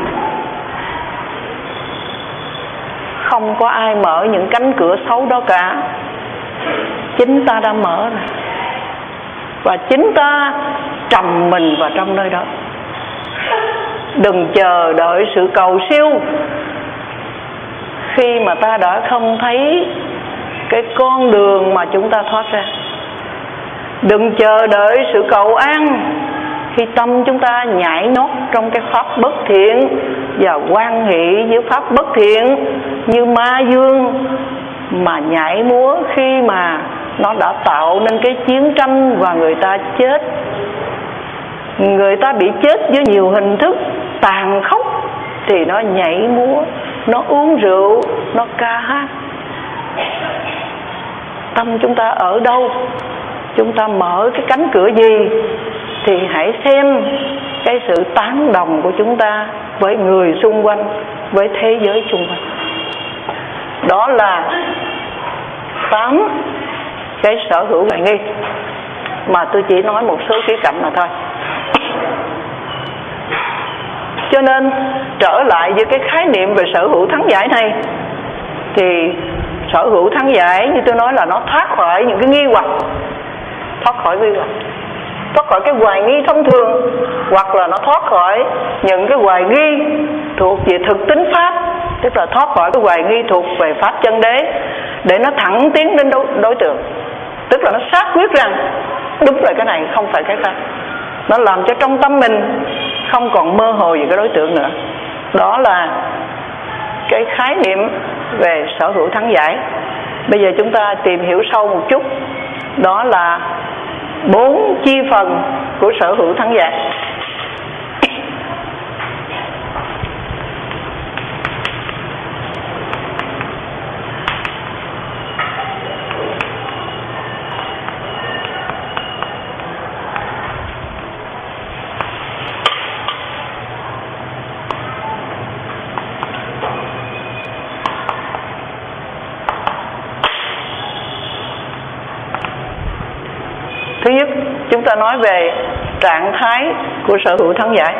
Không có ai mở những cánh cửa xấu đó cả, chính ta đã mở rồi, và chính ta trầm mình vào trong nơi đó. Đừng chờ đợi sự cầu siêu khi mà ta đã không thấy cái con đường mà chúng ta thoát ra. Đừng chờ đợi sự cầu an khi tâm chúng ta nhảy nhót trong cái pháp bất thiện và hoan hỷ với pháp bất thiện như ma dương mà nhảy múa khi mà nó đã tạo nên cái chiến tranh và người ta chết. Người ta bị chết với nhiều hình thức tàn khốc thì nó nhảy múa, nó uống rượu, nó ca hát. Tâm chúng ta ở đâu, chúng ta mở cái cánh cửa gì thì hãy xem cái sự tán đồng của chúng ta với người xung quanh, với thế giới xung quanh. Đó là 8 cái sở hữu hoài nghi mà tôi chỉ nói một số khía cạnh mà thôi. Cho nên trở lại với cái khái niệm về sở hữu thắng giải này, thì sở hữu thắng giải như tôi nói là nó thoát khỏi những cái nghi hoặc, thoát khỏi nghi hoặc, thoát khỏi cái hoài nghi thông thường, hoặc là nó thoát khỏi những cái hoài nghi thuộc về thực tính pháp, tức là thoát khỏi cái hoài nghi thuộc về pháp chân đế, để nó thẳng tiến đến đối tượng, tức là nó xác quyết rằng đúng là cái này, không phải cái khác. Nó làm cho trong tâm mình không còn mơ hồ về cái đối tượng nữa. Đó là cái khái niệm về sở hữu thắng giải. Bây giờ chúng ta tìm hiểu sâu một chút, đó là 4 chi phần của sở hữu thắng giải. Thứ nhất, chúng ta nói về trạng thái của sở hữu thắng giải.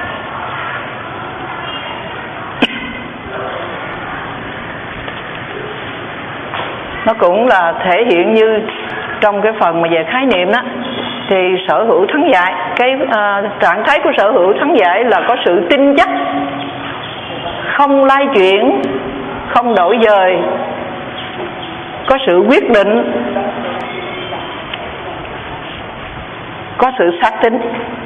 Nó cũng là thể hiện như trong cái phần mà về khái niệm đó, thì sở hữu thắng giải, cái trạng thái của sở hữu thắng giải là có sự tin chắc, không lay chuyển, không đổi dời, có sự quyết định, có sự xác tín.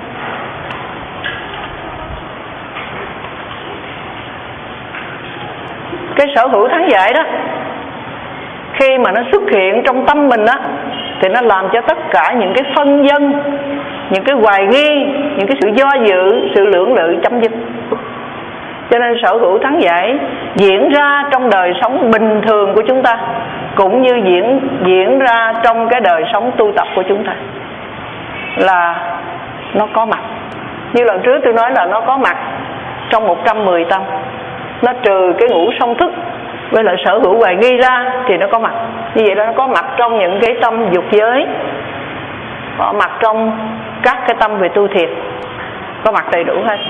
Cái sở hữu thắng giải đó, khi mà nó xuất hiện trong tâm mình á, thì nó làm cho tất cả những cái phân vân, những cái hoài nghi, những cái sự do dự, sự lưỡng lự chấm dứt. Cho nên sở hữu thắng giải diễn ra trong đời sống bình thường của chúng ta, cũng như diễn ra trong cái đời sống tu tập của chúng ta, là nó có mặt. Như lần trước tôi nói là nó có mặt trong 110 tâm. Nó trừ cái ngũ song thức với lại sở hữu hoài nghi ra thì nó có mặt. Như vậy đó, nó có mặt trong những cái tâm dục giới, có mặt trong các cái tâm về tu thiền, có mặt đầy đủ hết.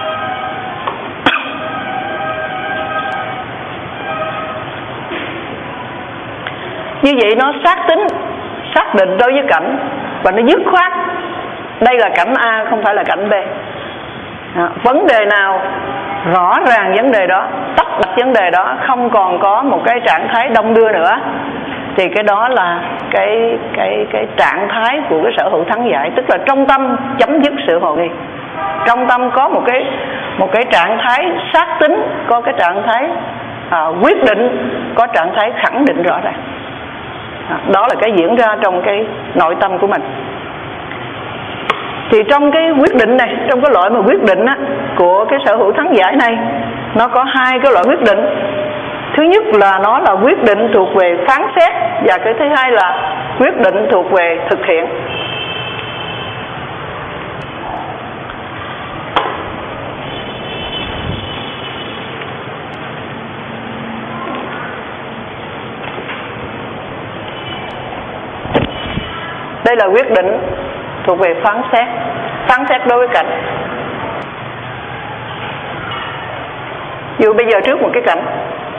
Như vậy nó xác tính, xác định đối với cảnh, và nó dứt khoát đây là cảnh A, không phải là cảnh B. Vấn đề nào rõ ràng vấn đề đó, tách bạch vấn đề đó, không còn có một cái trạng thái đông đưa nữa, thì cái đó là cái trạng thái của cái sở hữu thắng giải. Tức là trong tâm chấm dứt sự hồ nghi, trong tâm có một cái trạng thái xác tính, có cái trạng thái quyết định, có trạng thái khẳng định rõ ràng. Đó là cái diễn ra trong cái nội tâm của mình. Thì trong cái quyết định này, trong cái loại mà quyết định á, của cái sở hữu thắng giải này, nó có 2 cái loại quyết định. Thứ nhất là nó là quyết định thuộc về phán xét, và cái thứ hai là quyết định thuộc về thực hiện. Đây là quyết định thuộc về phán xét. phán xét đối với cảnh. Dù bây giờ trước một cái cảnh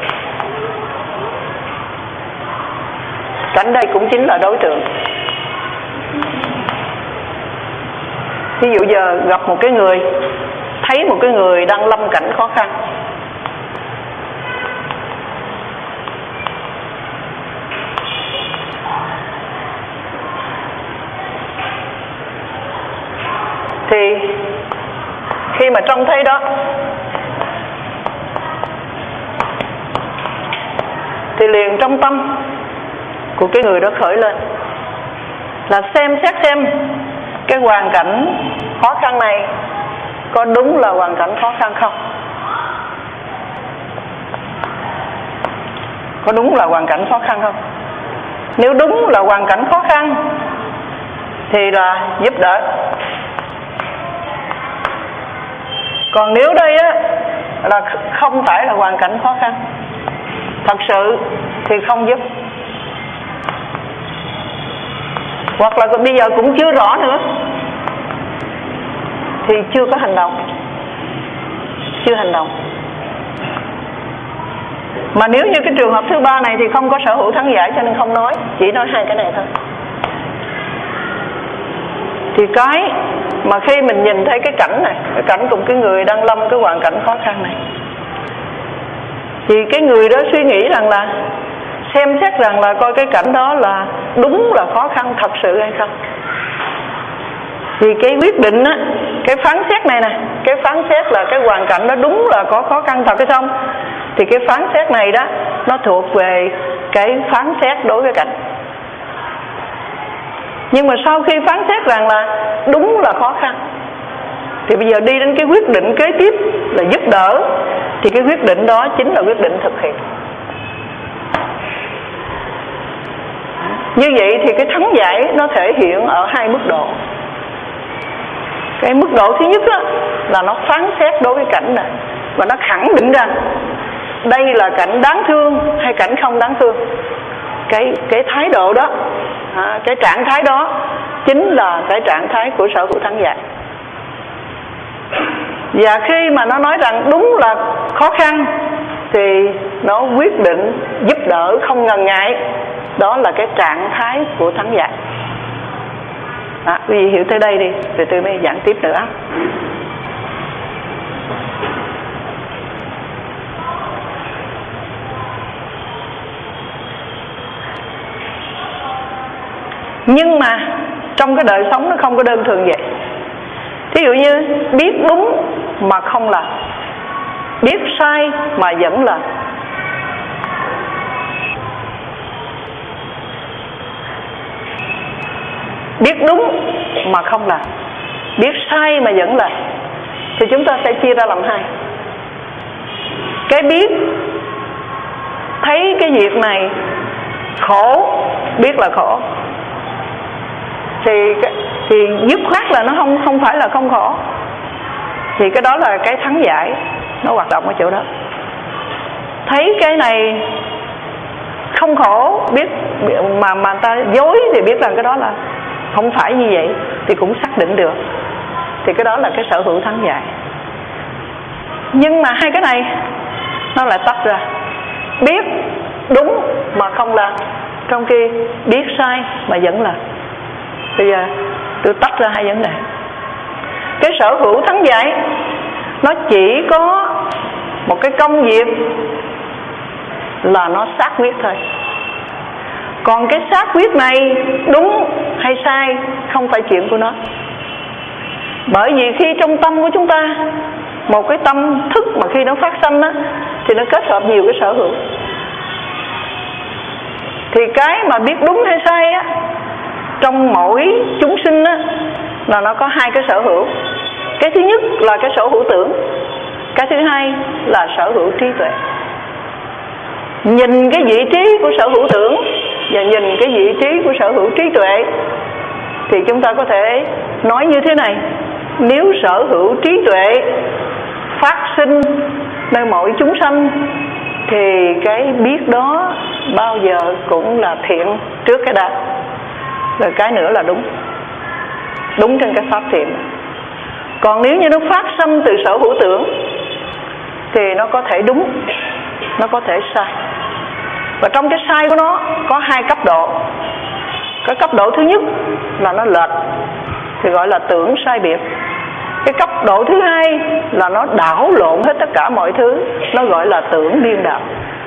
đây cũng chính là đối tượng. Ví dụ giờ gặp một cái người, thấy một cái người đang lâm cảnh khó khăn, thì khi mà trông thấy đó thì liền trong tâm của cái người đó khởi lên là xem xét xem cái hoàn cảnh khó khăn này có đúng là hoàn cảnh khó khăn không, có đúng là hoàn cảnh khó khăn không. Nếu đúng là hoàn cảnh khó khăn thì là giúp đỡ. Còn nếu đây á là không phải là hoàn cảnh khó khăn thật sự thì không giúp. Hoặc là bây giờ cũng chưa rõ nữa thì chưa có hành động, chưa hành động. Mà nếu như cái trường hợp thứ ba này thì không có sở hữu thắng giải cho nên không nói, chỉ nói hai cái này thôi. Thì cái mà khi mình nhìn thấy cái cảnh này, cái cảnh cùng cái người đang lâm cái hoàn cảnh khó khăn này, thì cái người đó suy nghĩ rằng là xem xét rằng là coi cái cảnh đó là đúng là khó khăn thật sự hay không. Thì cái quyết định á, cái phán xét này nè, cái phán xét là cái hoàn cảnh đó đúng là có khó khăn thật hay không, thì cái phán xét này đó nó thuộc về cái phán xét đối với cảnh. Nhưng mà sau khi phán xét rằng là đúng là khó khăn thì bây giờ đi đến cái quyết định kế tiếp là giúp đỡ, thì cái quyết định đó chính là quyết định thực hiện. Như vậy thì cái thắng giải nó thể hiện ở hai mức độ. Cái mức độ thứ nhất á, là nó phán xét đối với cảnh này và nó khẳng định rằng đây là cảnh đáng thương hay cảnh không đáng thương. Cái thái độ đó, cái trạng thái đó chính là cái trạng thái của sở hữu thắng giải. Và khi mà nó nói rằng đúng là khó khăn thì nó quyết định giúp đỡ không ngần ngại. Đó là cái trạng thái của thắng giải. Quý vị hiểu tới đây đi, rồi tôi mới giảng tiếp nữa. Nhưng mà trong cái đời sống nó không có đơn thuần vậy. Thí dụ như biết đúng mà không làm, biết sai mà vẫn làm. Biết đúng mà không làm, biết sai mà vẫn làm, thì chúng ta sẽ chia ra làm hai. Cái biết thấy cái việc này khổ, biết là khổ, thì dứt khoát là nó không phải là không khổ, thì cái đó là cái thắng giải nó hoạt động ở chỗ đó. Thấy cái này không khổ, biết mà ta dối thì biết rằng cái đó là không phải như vậy, thì cũng xác định được, thì cái đó là cái sở hữu thắng giải. Nhưng mà hai cái này nó lại tách ra, biết đúng mà không làm, trong khi biết sai mà vẫn làm. Bây giờ tôi tách ra hai vấn đề. Cái sở hữu thắng giải nó chỉ có một cái công việc là nó xác quyết thôi. Còn cái xác quyết này đúng hay sai không phải chuyện của nó. Bởi vì khi trong tâm của chúng ta, một cái tâm thức mà khi nó phát sanh á, thì nó kết hợp nhiều cái sở hữu. Thì cái mà biết đúng hay sai á, trong mỗi chúng sinh á, là nó có hai cái sở hữu. Cái thứ nhất là cái sở hữu tưởng, cái thứ hai là sở hữu trí tuệ. Nhìn cái vị trí của sở hữu tưởng và nhìn cái vị trí của sở hữu trí tuệ, thì chúng ta có thể nói như thế này: nếu sở hữu trí tuệ phát sinh nơi mỗi chúng sanh thì cái biết đó bao giờ cũng là thiện trước cái đã. Rồi cái nữa là đúng, đúng trên cái pháp thiện. Còn nếu như nó phát sinh từ sở hữu tưởng thì nó có thể đúng, nó có thể sai. Và trong cái sai của nó có hai cấp độ. Cái cấp độ thứ nhất là nó lệch thì gọi là tưởng sai biệt. Cái cấp độ thứ hai là nó đảo lộn hết tất cả mọi thứ, nó gọi là tưởng điên đảo.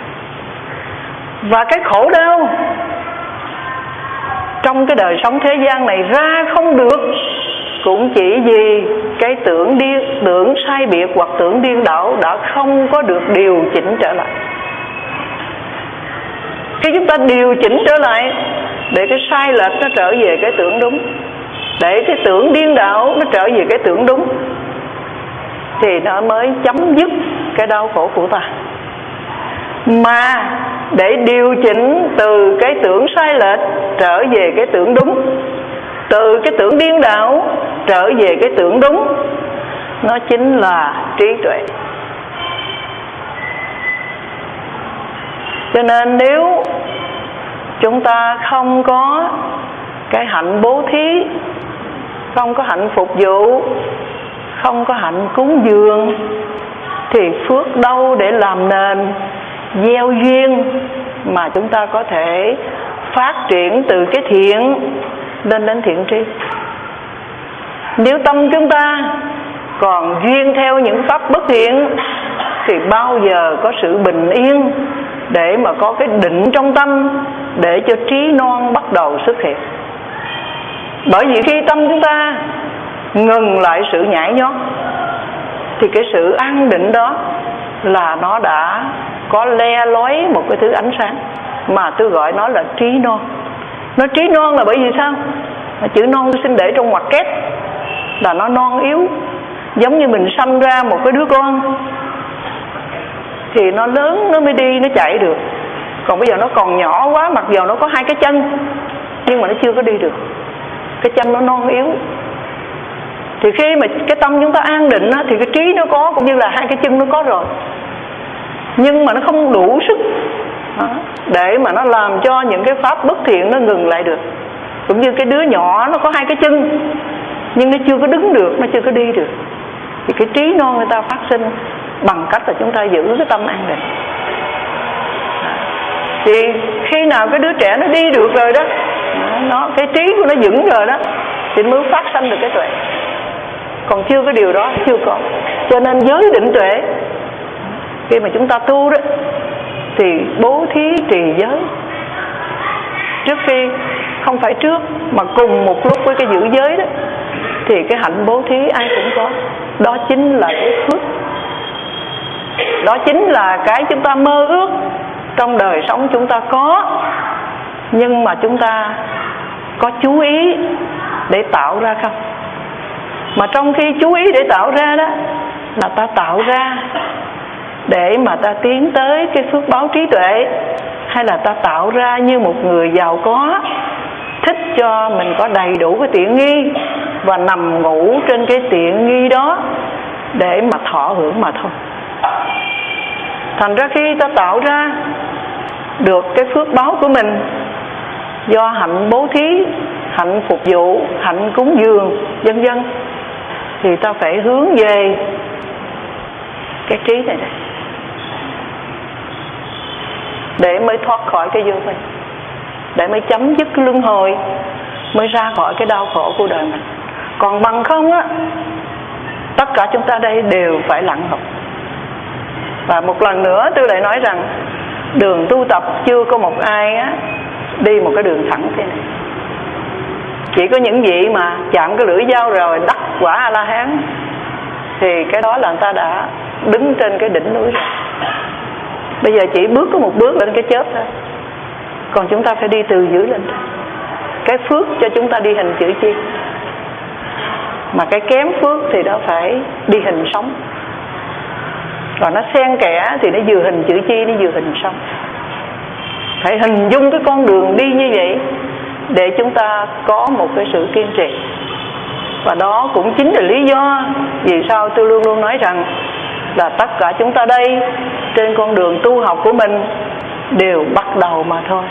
Và cái khổ đau trong cái đời sống thế gian này ra không được cũng chỉ vì cái tưởng sai biệt hoặc tưởng điên đảo đã không có được điều chỉnh trở lại. Khi chúng ta điều chỉnh trở lại để cái sai lệch nó trở về cái tưởng đúng, để cái tưởng điên đảo nó trở về cái tưởng đúng, thì nó mới chấm dứt cái đau khổ của ta. Mà để điều chỉnh từ cái tưởng sai lệch trở về cái tưởng đúng, từ cái tưởng điên đảo trở về cái tưởng đúng, nó chính là trí tuệ. Cho nên nếu chúng ta không có cái hạnh bố thí, không có hạnh phục vụ, không có hạnh cúng dường, thì phước đâu để làm nền gieo duyên mà chúng ta có thể phát triển từ cái thiện lên đến thiện tri. Nếu tâm chúng ta còn duyên theo những pháp bất thiện thì bao giờ có sự bình yên để mà có cái định trong tâm, để cho trí non bắt đầu xuất hiện. Bởi vì khi tâm chúng ta ngừng lại sự nhảy nhót thì cái sự an định đó là nó đã có le lói một cái thứ ánh sáng mà tôi gọi nó là trí non. Nó trí non là bởi vì sao? Chữ non tôi xin để trong ngoặc kép là nó non yếu. Giống như mình sanh ra một cái đứa con thì nó lớn nó mới đi, nó chạy được. Còn bây giờ nó còn nhỏ quá, mặc dù nó có hai cái chân nhưng mà nó chưa có đi được, cái chân nó non yếu. Thì khi mà cái tâm chúng ta an định thì cái trí nó có, cũng như là hai cái chân nó có rồi, nhưng mà nó không đủ sức để mà nó làm cho những cái pháp bất thiện nó ngừng lại được. Cũng như cái đứa nhỏ nó có hai cái chân nhưng nó chưa có đứng được, nó chưa có đi được. Thì cái trí non người ta phát sinh bằng cách là chúng ta giữ cái tâm an định. Thì khi nào cái đứa trẻ nó đi được rồi đó, cái trí của nó vững rồi đó, thì mới phát sinh được cái tuệ. Còn chưa có điều đó, chưa có. Cho nên giới định tuệ, khi mà chúng ta tu đó thì bố thí trì giới. Trước khi, không phải trước mà cùng một lúc với cái giữ giới đó, thì cái hạnh bố thí ai cũng có. Đó chính là cái phước, đó chính là cái chúng ta mơ ước trong đời sống chúng ta có. Nhưng mà chúng ta có chú ý để tạo ra không? Mà trong khi chú ý để tạo ra đó là ta tạo ra để mà ta tiến tới cái phước báo trí tuệ, hay là ta tạo ra như một người giàu có, thích cho mình có đầy đủ cái tiện nghi và nằm ngủ trên cái tiện nghi đó để mà thọ hưởng mà thôi. Thành ra khi ta tạo ra được cái phước báo của mình do hạnh bố thí, hạnh phục vụ, hạnh cúng dường, vân vân, thì ta phải hướng về cái trí này để mới thoát khỏi cái vô minh, để mới chấm dứt cái luân hồi, mới ra khỏi cái đau khổ của đời mình. Còn bằng không á, tất cả chúng ta đây đều phải lặn học. Và một lần nữa tôi lại nói rằng đường tu tập chưa có một ai á đi một cái đường thẳng thế này. Chỉ có những vị mà chạm cái lưỡi dao rồi đắc quả A-la-hán thì cái đó là người ta đã đứng trên cái đỉnh núi rồi. Bây giờ chỉ bước có một bước lên cái chớp thôi. Còn chúng ta phải đi từ dưới lên trên. Cái phước cho chúng ta đi hình chữ chi, mà cái kém phước thì nó phải đi hình sống. Và nó xen kẽ thì nó vừa hình chữ chi, nó vừa hình sống. Phải hình dung cái con đường đi như vậy để chúng ta có một cái sự kiên trì. Và đó cũng chính là lý do vì sao tôi luôn luôn nói rằng là tất cả chúng ta đây trên con đường tu học của mình đều bắt đầu mà thôi.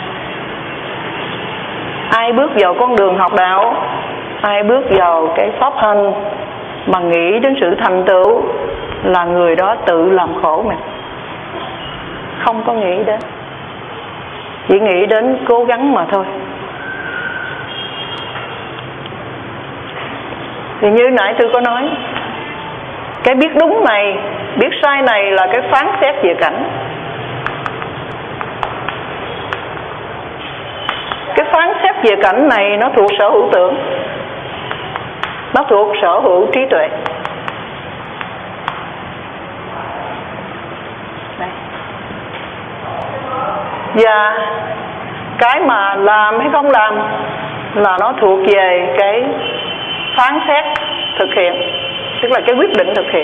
Ai bước vào con đường học đạo, ai bước vào cái pháp hành, mà nghĩ đến sự thành tựu là người đó tự làm khổ mình. Không có nghĩ đến, chỉ nghĩ đến cố gắng mà thôi. Thì như nãy tôi có nói, cái biết đúng này, biết sai này là cái phán xét về cảnh. Cái phán xét về cảnh này nó thuộc sở hữu tưởng, nó thuộc sở hữu trí tuệ. Đây. Và cái mà làm hay không làm là nó thuộc về cái phán xét thực hiện, tức là cái quyết định thực hiện.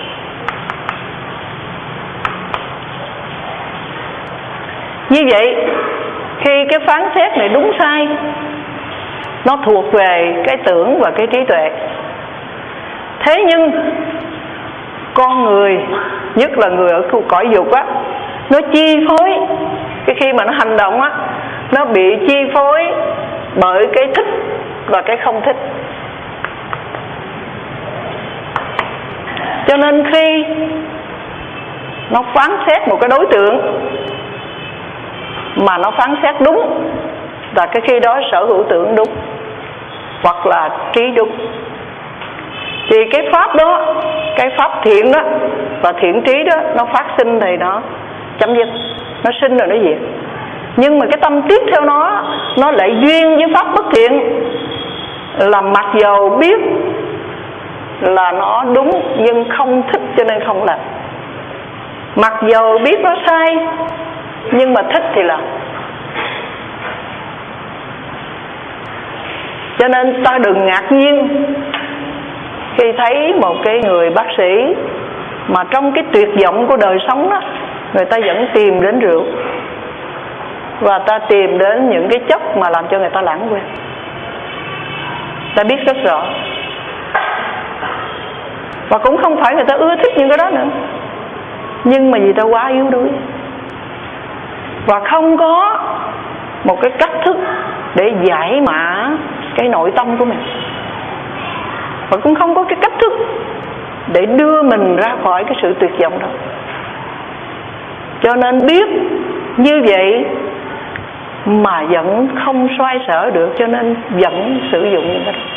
Như vậy khi cái phán xét này đúng sai, nó thuộc về cái tưởng và cái trí tuệ. Thế nhưng con người, nhất là người ở cõi dục á, nó chi phối, cái khi mà nó hành động á, nó bị chi phối bởi cái thích và cái không thích. Cho nên khi nó phán xét một cái đối tượng mà nó phán xét đúng, là cái khi đó sở hữu tưởng đúng hoặc là trí đúng, thì cái pháp đó, cái pháp thiện đó và thiện trí đó, nó phát sinh thì nó chấm dứt, nó sinh rồi nó diệt. Nhưng mà cái tâm tiếp theo nó lại duyên với pháp bất thiện, là mặc dầu biết là nó đúng nhưng không thích cho nên không làm, mặc dầu biết nó sai nhưng mà thích thì làm. Cho nên ta đừng ngạc nhiên khi thấy một cái người bác sĩ mà trong cái tuyệt vọng của đời sống đó, người ta vẫn tìm đến rượu và ta tìm đến những cái chất mà làm cho người ta lãng quên. Ta biết rất rõ, và cũng không phải người ta ưa thích những cái đó nữa, nhưng mà vì ta quá yếu đuối và không có một cái cách thức để giải mã cái nội tâm của mình, và cũng không có cái cách thức để đưa mình ra khỏi cái sự tuyệt vọng đó. Cho nên biết như vậy mà vẫn không xoay sở được, cho nên vẫn sử dụng những cái đó.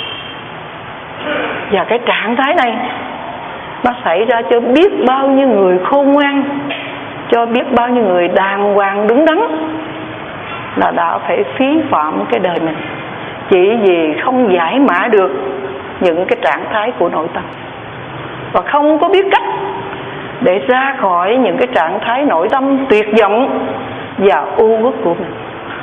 Và cái trạng thái này nó xảy ra cho biết bao nhiêu người khôn ngoan, cho biết bao nhiêu người đàng hoàng đứng đắn là đã phải phí phạm cái đời mình chỉ vì không giải mã được những cái trạng thái của nội tâm, và không có biết cách để ra khỏi những cái trạng thái nội tâm tuyệt vọng và u uất của mình.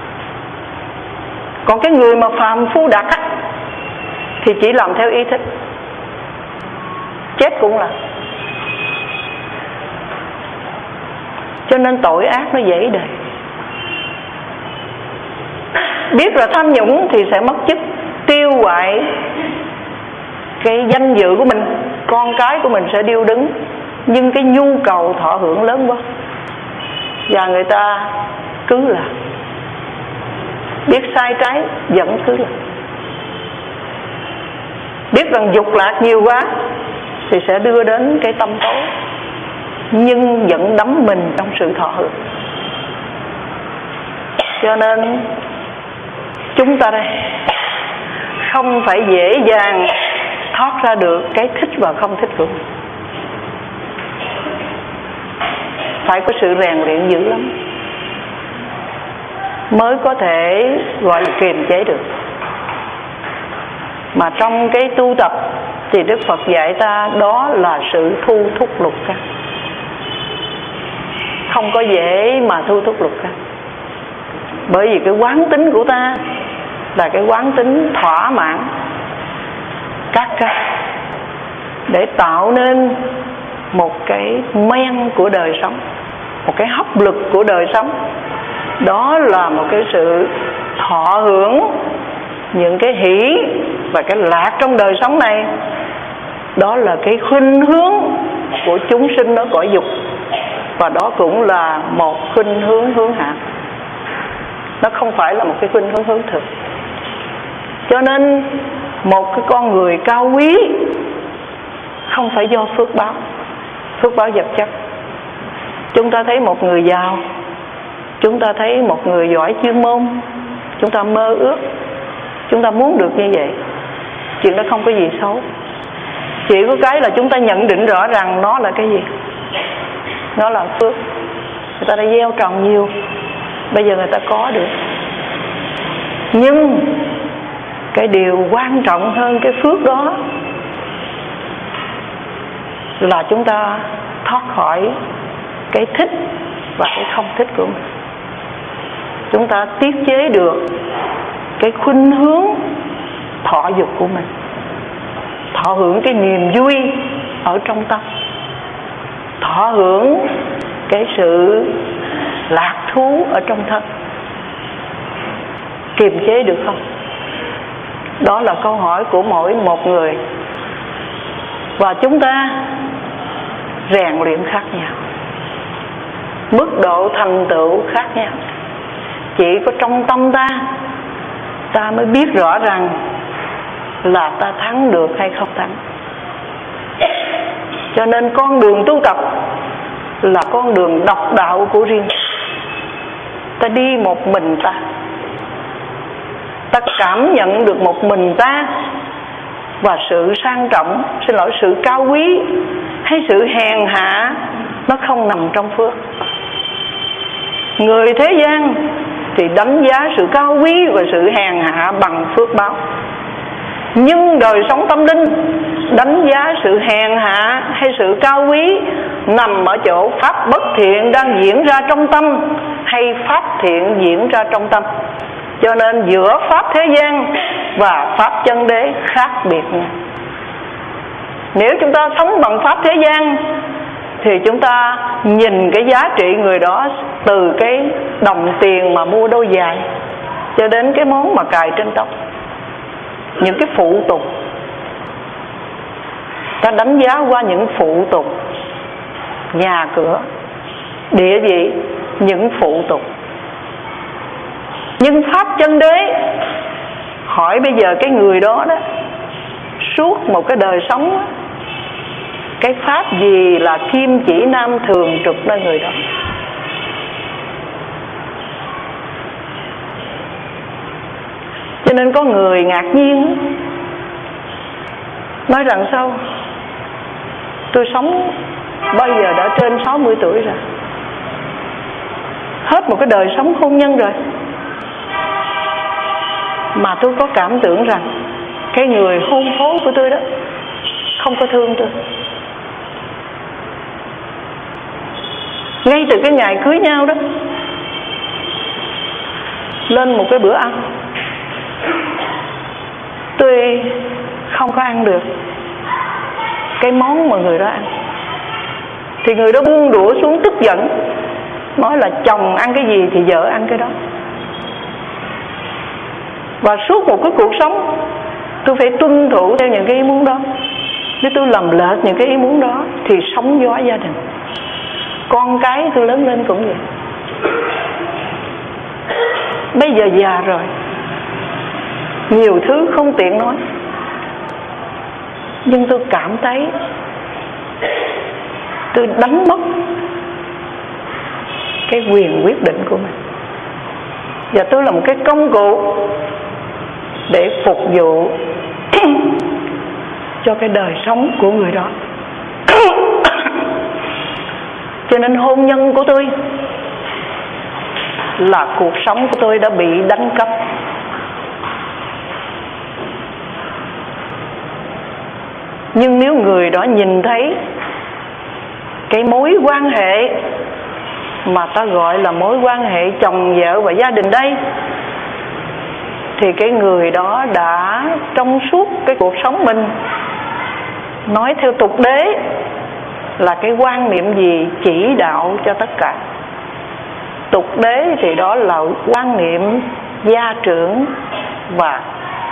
Còn cái người mà phàm phu đạt ác thì chỉ làm theo ý thích, chết cũng là. Cho nên tội ác nó dễ đời. Biết là tham nhũng thì sẽ mất chức, tiêu hoại cái danh dự của mình, con cái của mình sẽ điêu đứng. Nhưng cái nhu cầu thọ hưởng lớn quá và người ta cứ làm, biết sai trái vẫn cứ làm. Biết rằng dục lạc nhiều quá thì sẽ đưa đến cái tâm tối, nhưng vẫn đắm mình trong sự thọ hưởng. Cho nên chúng ta đây không phải dễ dàng thoát ra được cái thích và không thích của mình, phải có sự rèn luyện dữ lắm mới có thể gọi là kiềm chế được. Mà trong cái tu tập thì Đức Phật dạy ta đó là sự thu thúc lục căn, không có dễ mà thu thúc lục căn. Bởi vì cái quán tính của ta là cái quán tính thỏa mãn các cái, để tạo nên một cái men của đời sống, một cái hấp lực của đời sống. Đó là một cái sự thọ hưởng những cái hỷ và cái lạc trong đời sống này. Đó là cái khuynh hướng của chúng sinh ở cõi dục, và đó cũng là một khuynh hướng hướng hạ. Nó không phải là một cái khuynh hướng hướng thực. Cho nên một cái con người cao quý không phải do phước báo vật chất. Chúng ta thấy một người giàu, chúng ta thấy một người giỏi chuyên môn, chúng ta mơ ước, chúng ta muốn được như vậy. Chuyện đó không có gì xấu. Chỉ có cái là chúng ta nhận định rõ ràng nó là cái gì. Nó là phước. Người ta đã gieo trồng nhiều, bây giờ người ta có được. Nhưng cái điều quan trọng hơn cái phước đó là chúng ta thoát khỏi cái thích và cái không thích của mình. Chúng ta tiết chế được cái khuynh hướng thọ dục của mình, thọ hưởng cái niềm vui ở trong tâm, thọ hưởng cái sự lạc thú ở trong thân. Kiềm chế được không? Đó là câu hỏi của mỗi một người. Và chúng ta rèn luyện khác nhau, mức độ thành tựu khác nhau. Chỉ có trong tâm ta mới biết rõ rằng là ta thắng được hay không thắng. Cho nên con đường tu tập là con đường độc đạo của riêng ta. Đi một mình ta cảm nhận được một mình ta. Và sự sang trọng, sự cao quý hay sự hèn hạ nó không nằm trong phước. Người thế gian thì đánh giá sự cao quý và sự hèn hạ bằng phước báo. Nhưng đời sống tâm linh đánh giá sự hèn hạ hay sự cao quý nằm ở chỗ pháp bất thiện đang diễn ra trong tâm hay pháp thiện diễn ra trong tâm. Cho nên giữa pháp thế gian và pháp chân đế khác biệt nha. Nếu chúng ta sống bằng pháp thế gian thì chúng ta nhìn cái giá trị người đó từ cái đồng tiền mà mua đôi giày cho đến cái món mà cài trên tóc, những cái phụ tục. Ta đánh giá qua những phụ tục, nhà cửa, địa vị, những phụ tục. Nhưng pháp chân đế hỏi bây giờ cái người đó suốt một cái đời sống đó, cái pháp gì là kim chỉ nam thường trực nơi người đó. Cho nên có người ngạc nhiên nói rằng sao tôi sống bây giờ đã trên 60 tuổi rồi, hết một cái đời sống hôn nhân rồi, mà tôi có cảm tưởng rằng cái người hôn phối của tôi đó không có thương tôi. Ngay từ cái ngày cưới nhau đó, lên một cái bữa ăn, tôi không có ăn được cái món mà người đó ăn, thì người đó buông đũa xuống tức giận, nói là chồng ăn cái gì thì vợ ăn cái đó. Và suốt một cái cuộc sống tôi phải tuân thủ theo những cái ý muốn đó. Nếu tôi làm lệch những cái ý muốn đó thì sóng gió gia đình, con cái tôi lớn lên cũng vậy. Bây giờ già rồi, nhiều thứ không tiện nói, nhưng tôi cảm thấy tôi đánh mất cái quyền quyết định của mình. Và tôi là một cái công cụ để phục vụ cho cái đời sống của người đó. Cho nên hôn nhân của tôi là cuộc sống của tôi đã bị đánh cắp. Nhưng nếu người đó nhìn thấy cái mối quan hệ mà ta gọi là mối quan hệ chồng vợ và gia đình đây, thì cái người đó đã trong suốt cái cuộc sống mình, nói theo tục đế là cái quan niệm gì chỉ đạo cho tất cả. Tục đế thì đó là quan niệm gia trưởng và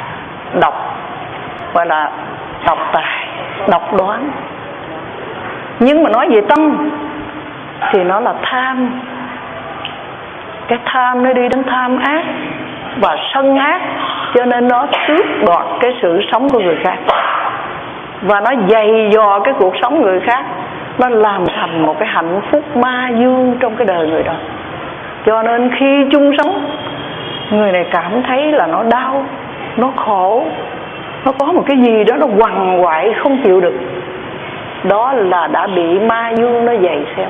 gọi là độc tài, độc đoán. Nhưng mà nói về tâm thì nó là tham. Cái tham nó đi đến tham ác và sân ác, cho nên nó tước đoạt cái sự sống của người khác. và nó dày dò cái cuộc sống người khác, nó làm thành một cái hạnh phúc ma dương trong cái đời người đó. Cho nên khi chung sống, người này cảm thấy là nó đau, nó khổ, nó có một cái gì đó nó quằn quại không chịu được. Đó là đã bị ma dương nó dày xéo.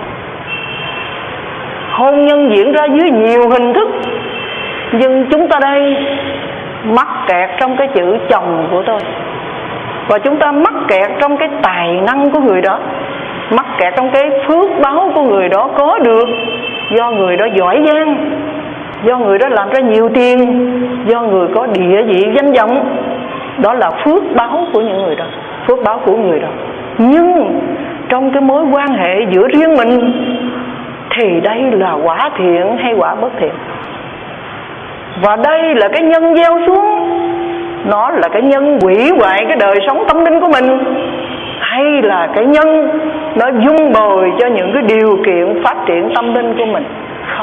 Hôn nhân diễn ra dưới nhiều hình thức, nhưng chúng ta đây mắc kẹt trong cái chữ chồng của tôi, và chúng ta mắc kẹt trong cái tài năng của người đó, mắc kẹt trong cái phước báo của người đó có được do người đó giỏi giang, do người đó làm ra nhiều tiền, do người có địa vị danh vọng. Đó là phước báo của những người đó, phước báo của người đó. Nhưng trong cái mối quan hệ giữa riêng mình thì đây là quả thiện hay quả bất thiện? Và đây là cái nhân gieo xuống, nó là cái nhân hủy hoại cái đời sống tâm linh của mình, hay là cái nhân nó dung bồi cho những cái điều kiện phát triển tâm linh của mình? Không.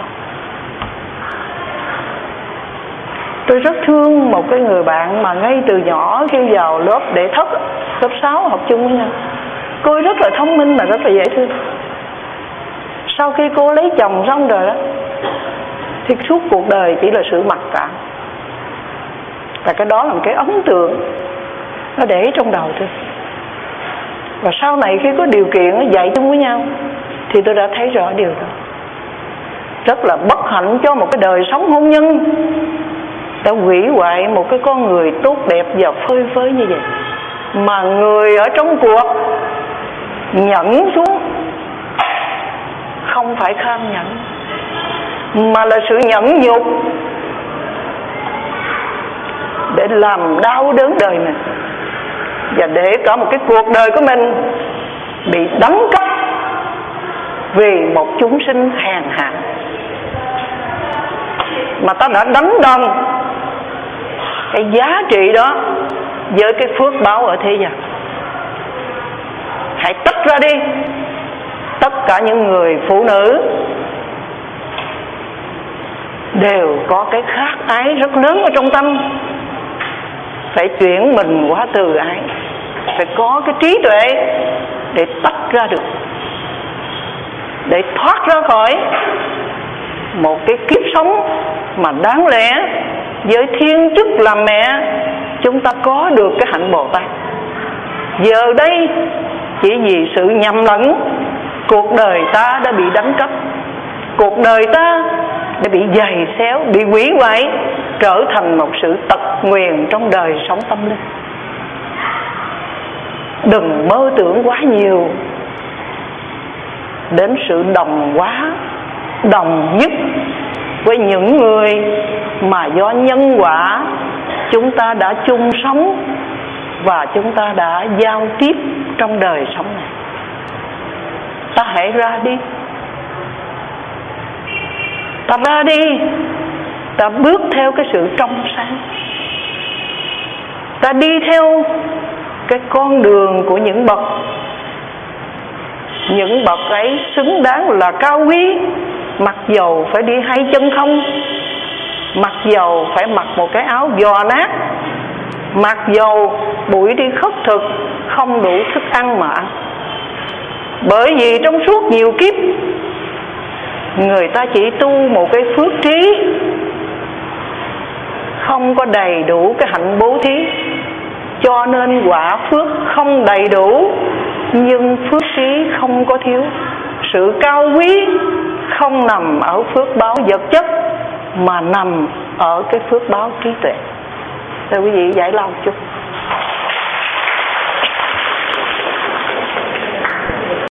Tôi rất thương một cái người bạn mà ngay từ nhỏ khi vào lớp đệ thất, lớp 6 học chung với nhau. Cô ấy rất là thông minh mà rất là dễ thương. Sau khi cô lấy chồng xong rồi đó, thì suốt cuộc đời chỉ là sự mặc cảm. Và cái đó là một cái ấn tượng nó để trong đầu tôi. Và sau này khi có điều kiện nó dạy chung với nhau thì tôi đã thấy rõ điều đó. Rất là bất hạnh cho một cái đời sống hôn nhân, đã hủy hoại một cái con người tốt đẹp và phơi phới như vậy. Mà người ở trong cuộc nhẫn xuống không phải kham nhẫn, mà là sự nhẫn nhục để làm đau đớn đời mình, và để cả một cái cuộc đời của mình bị đánh cắp vì một chúng sinh hèn hạ mà ta đã đánh đồng cái giá trị đó với cái phước báo ở thế gian. Hãy tách ra đi. Tất cả những người phụ nữ đều có cái khát ái rất lớn ở trong tâm, phải chuyển mình qua từ ái, phải có cái trí tuệ để tách ra được, để thoát ra khỏi một cái kiếp sống mà đáng lẽ với thiên chức làm mẹ chúng ta có được cái hạnh Bồ Tát. Giờ đây chỉ vì sự nhầm lẫn, cuộc đời ta đã bị đánh cắp, cuộc đời ta đã bị giày xéo, bị hủy hoại, trở thành một sự tật nguyền trong đời sống tâm linh. Đừng mơ tưởng quá nhiều đến sự đồng hóa, đồng nhất với những người mà do nhân quả chúng ta đã chung sống và chúng ta đã giao tiếp trong đời sống này. Ta hãy ra đi, ta ra đi, ta bước theo cái sự trong sáng, ta đi theo cái con đường của những bậc. Những bậc ấy xứng đáng là cao quý, mặc dầu phải đi 2 chân không, mặc dầu phải mặc một cái áo giò nát, mặc dầu buổi đi khất thực không đủ thức ăn mà ăn. Bởi vì trong suốt nhiều kiếp người ta chỉ tu một cái phước trí, không có đầy đủ cái hạnh bố thí, cho nên quả phước không đầy đủ, nhưng phước trí không có thiếu. Sự cao quý không nằm ở phước báo vật chất, mà nằm ở cái phước báo trí tuệ. Thưa quý vị giải lao chút.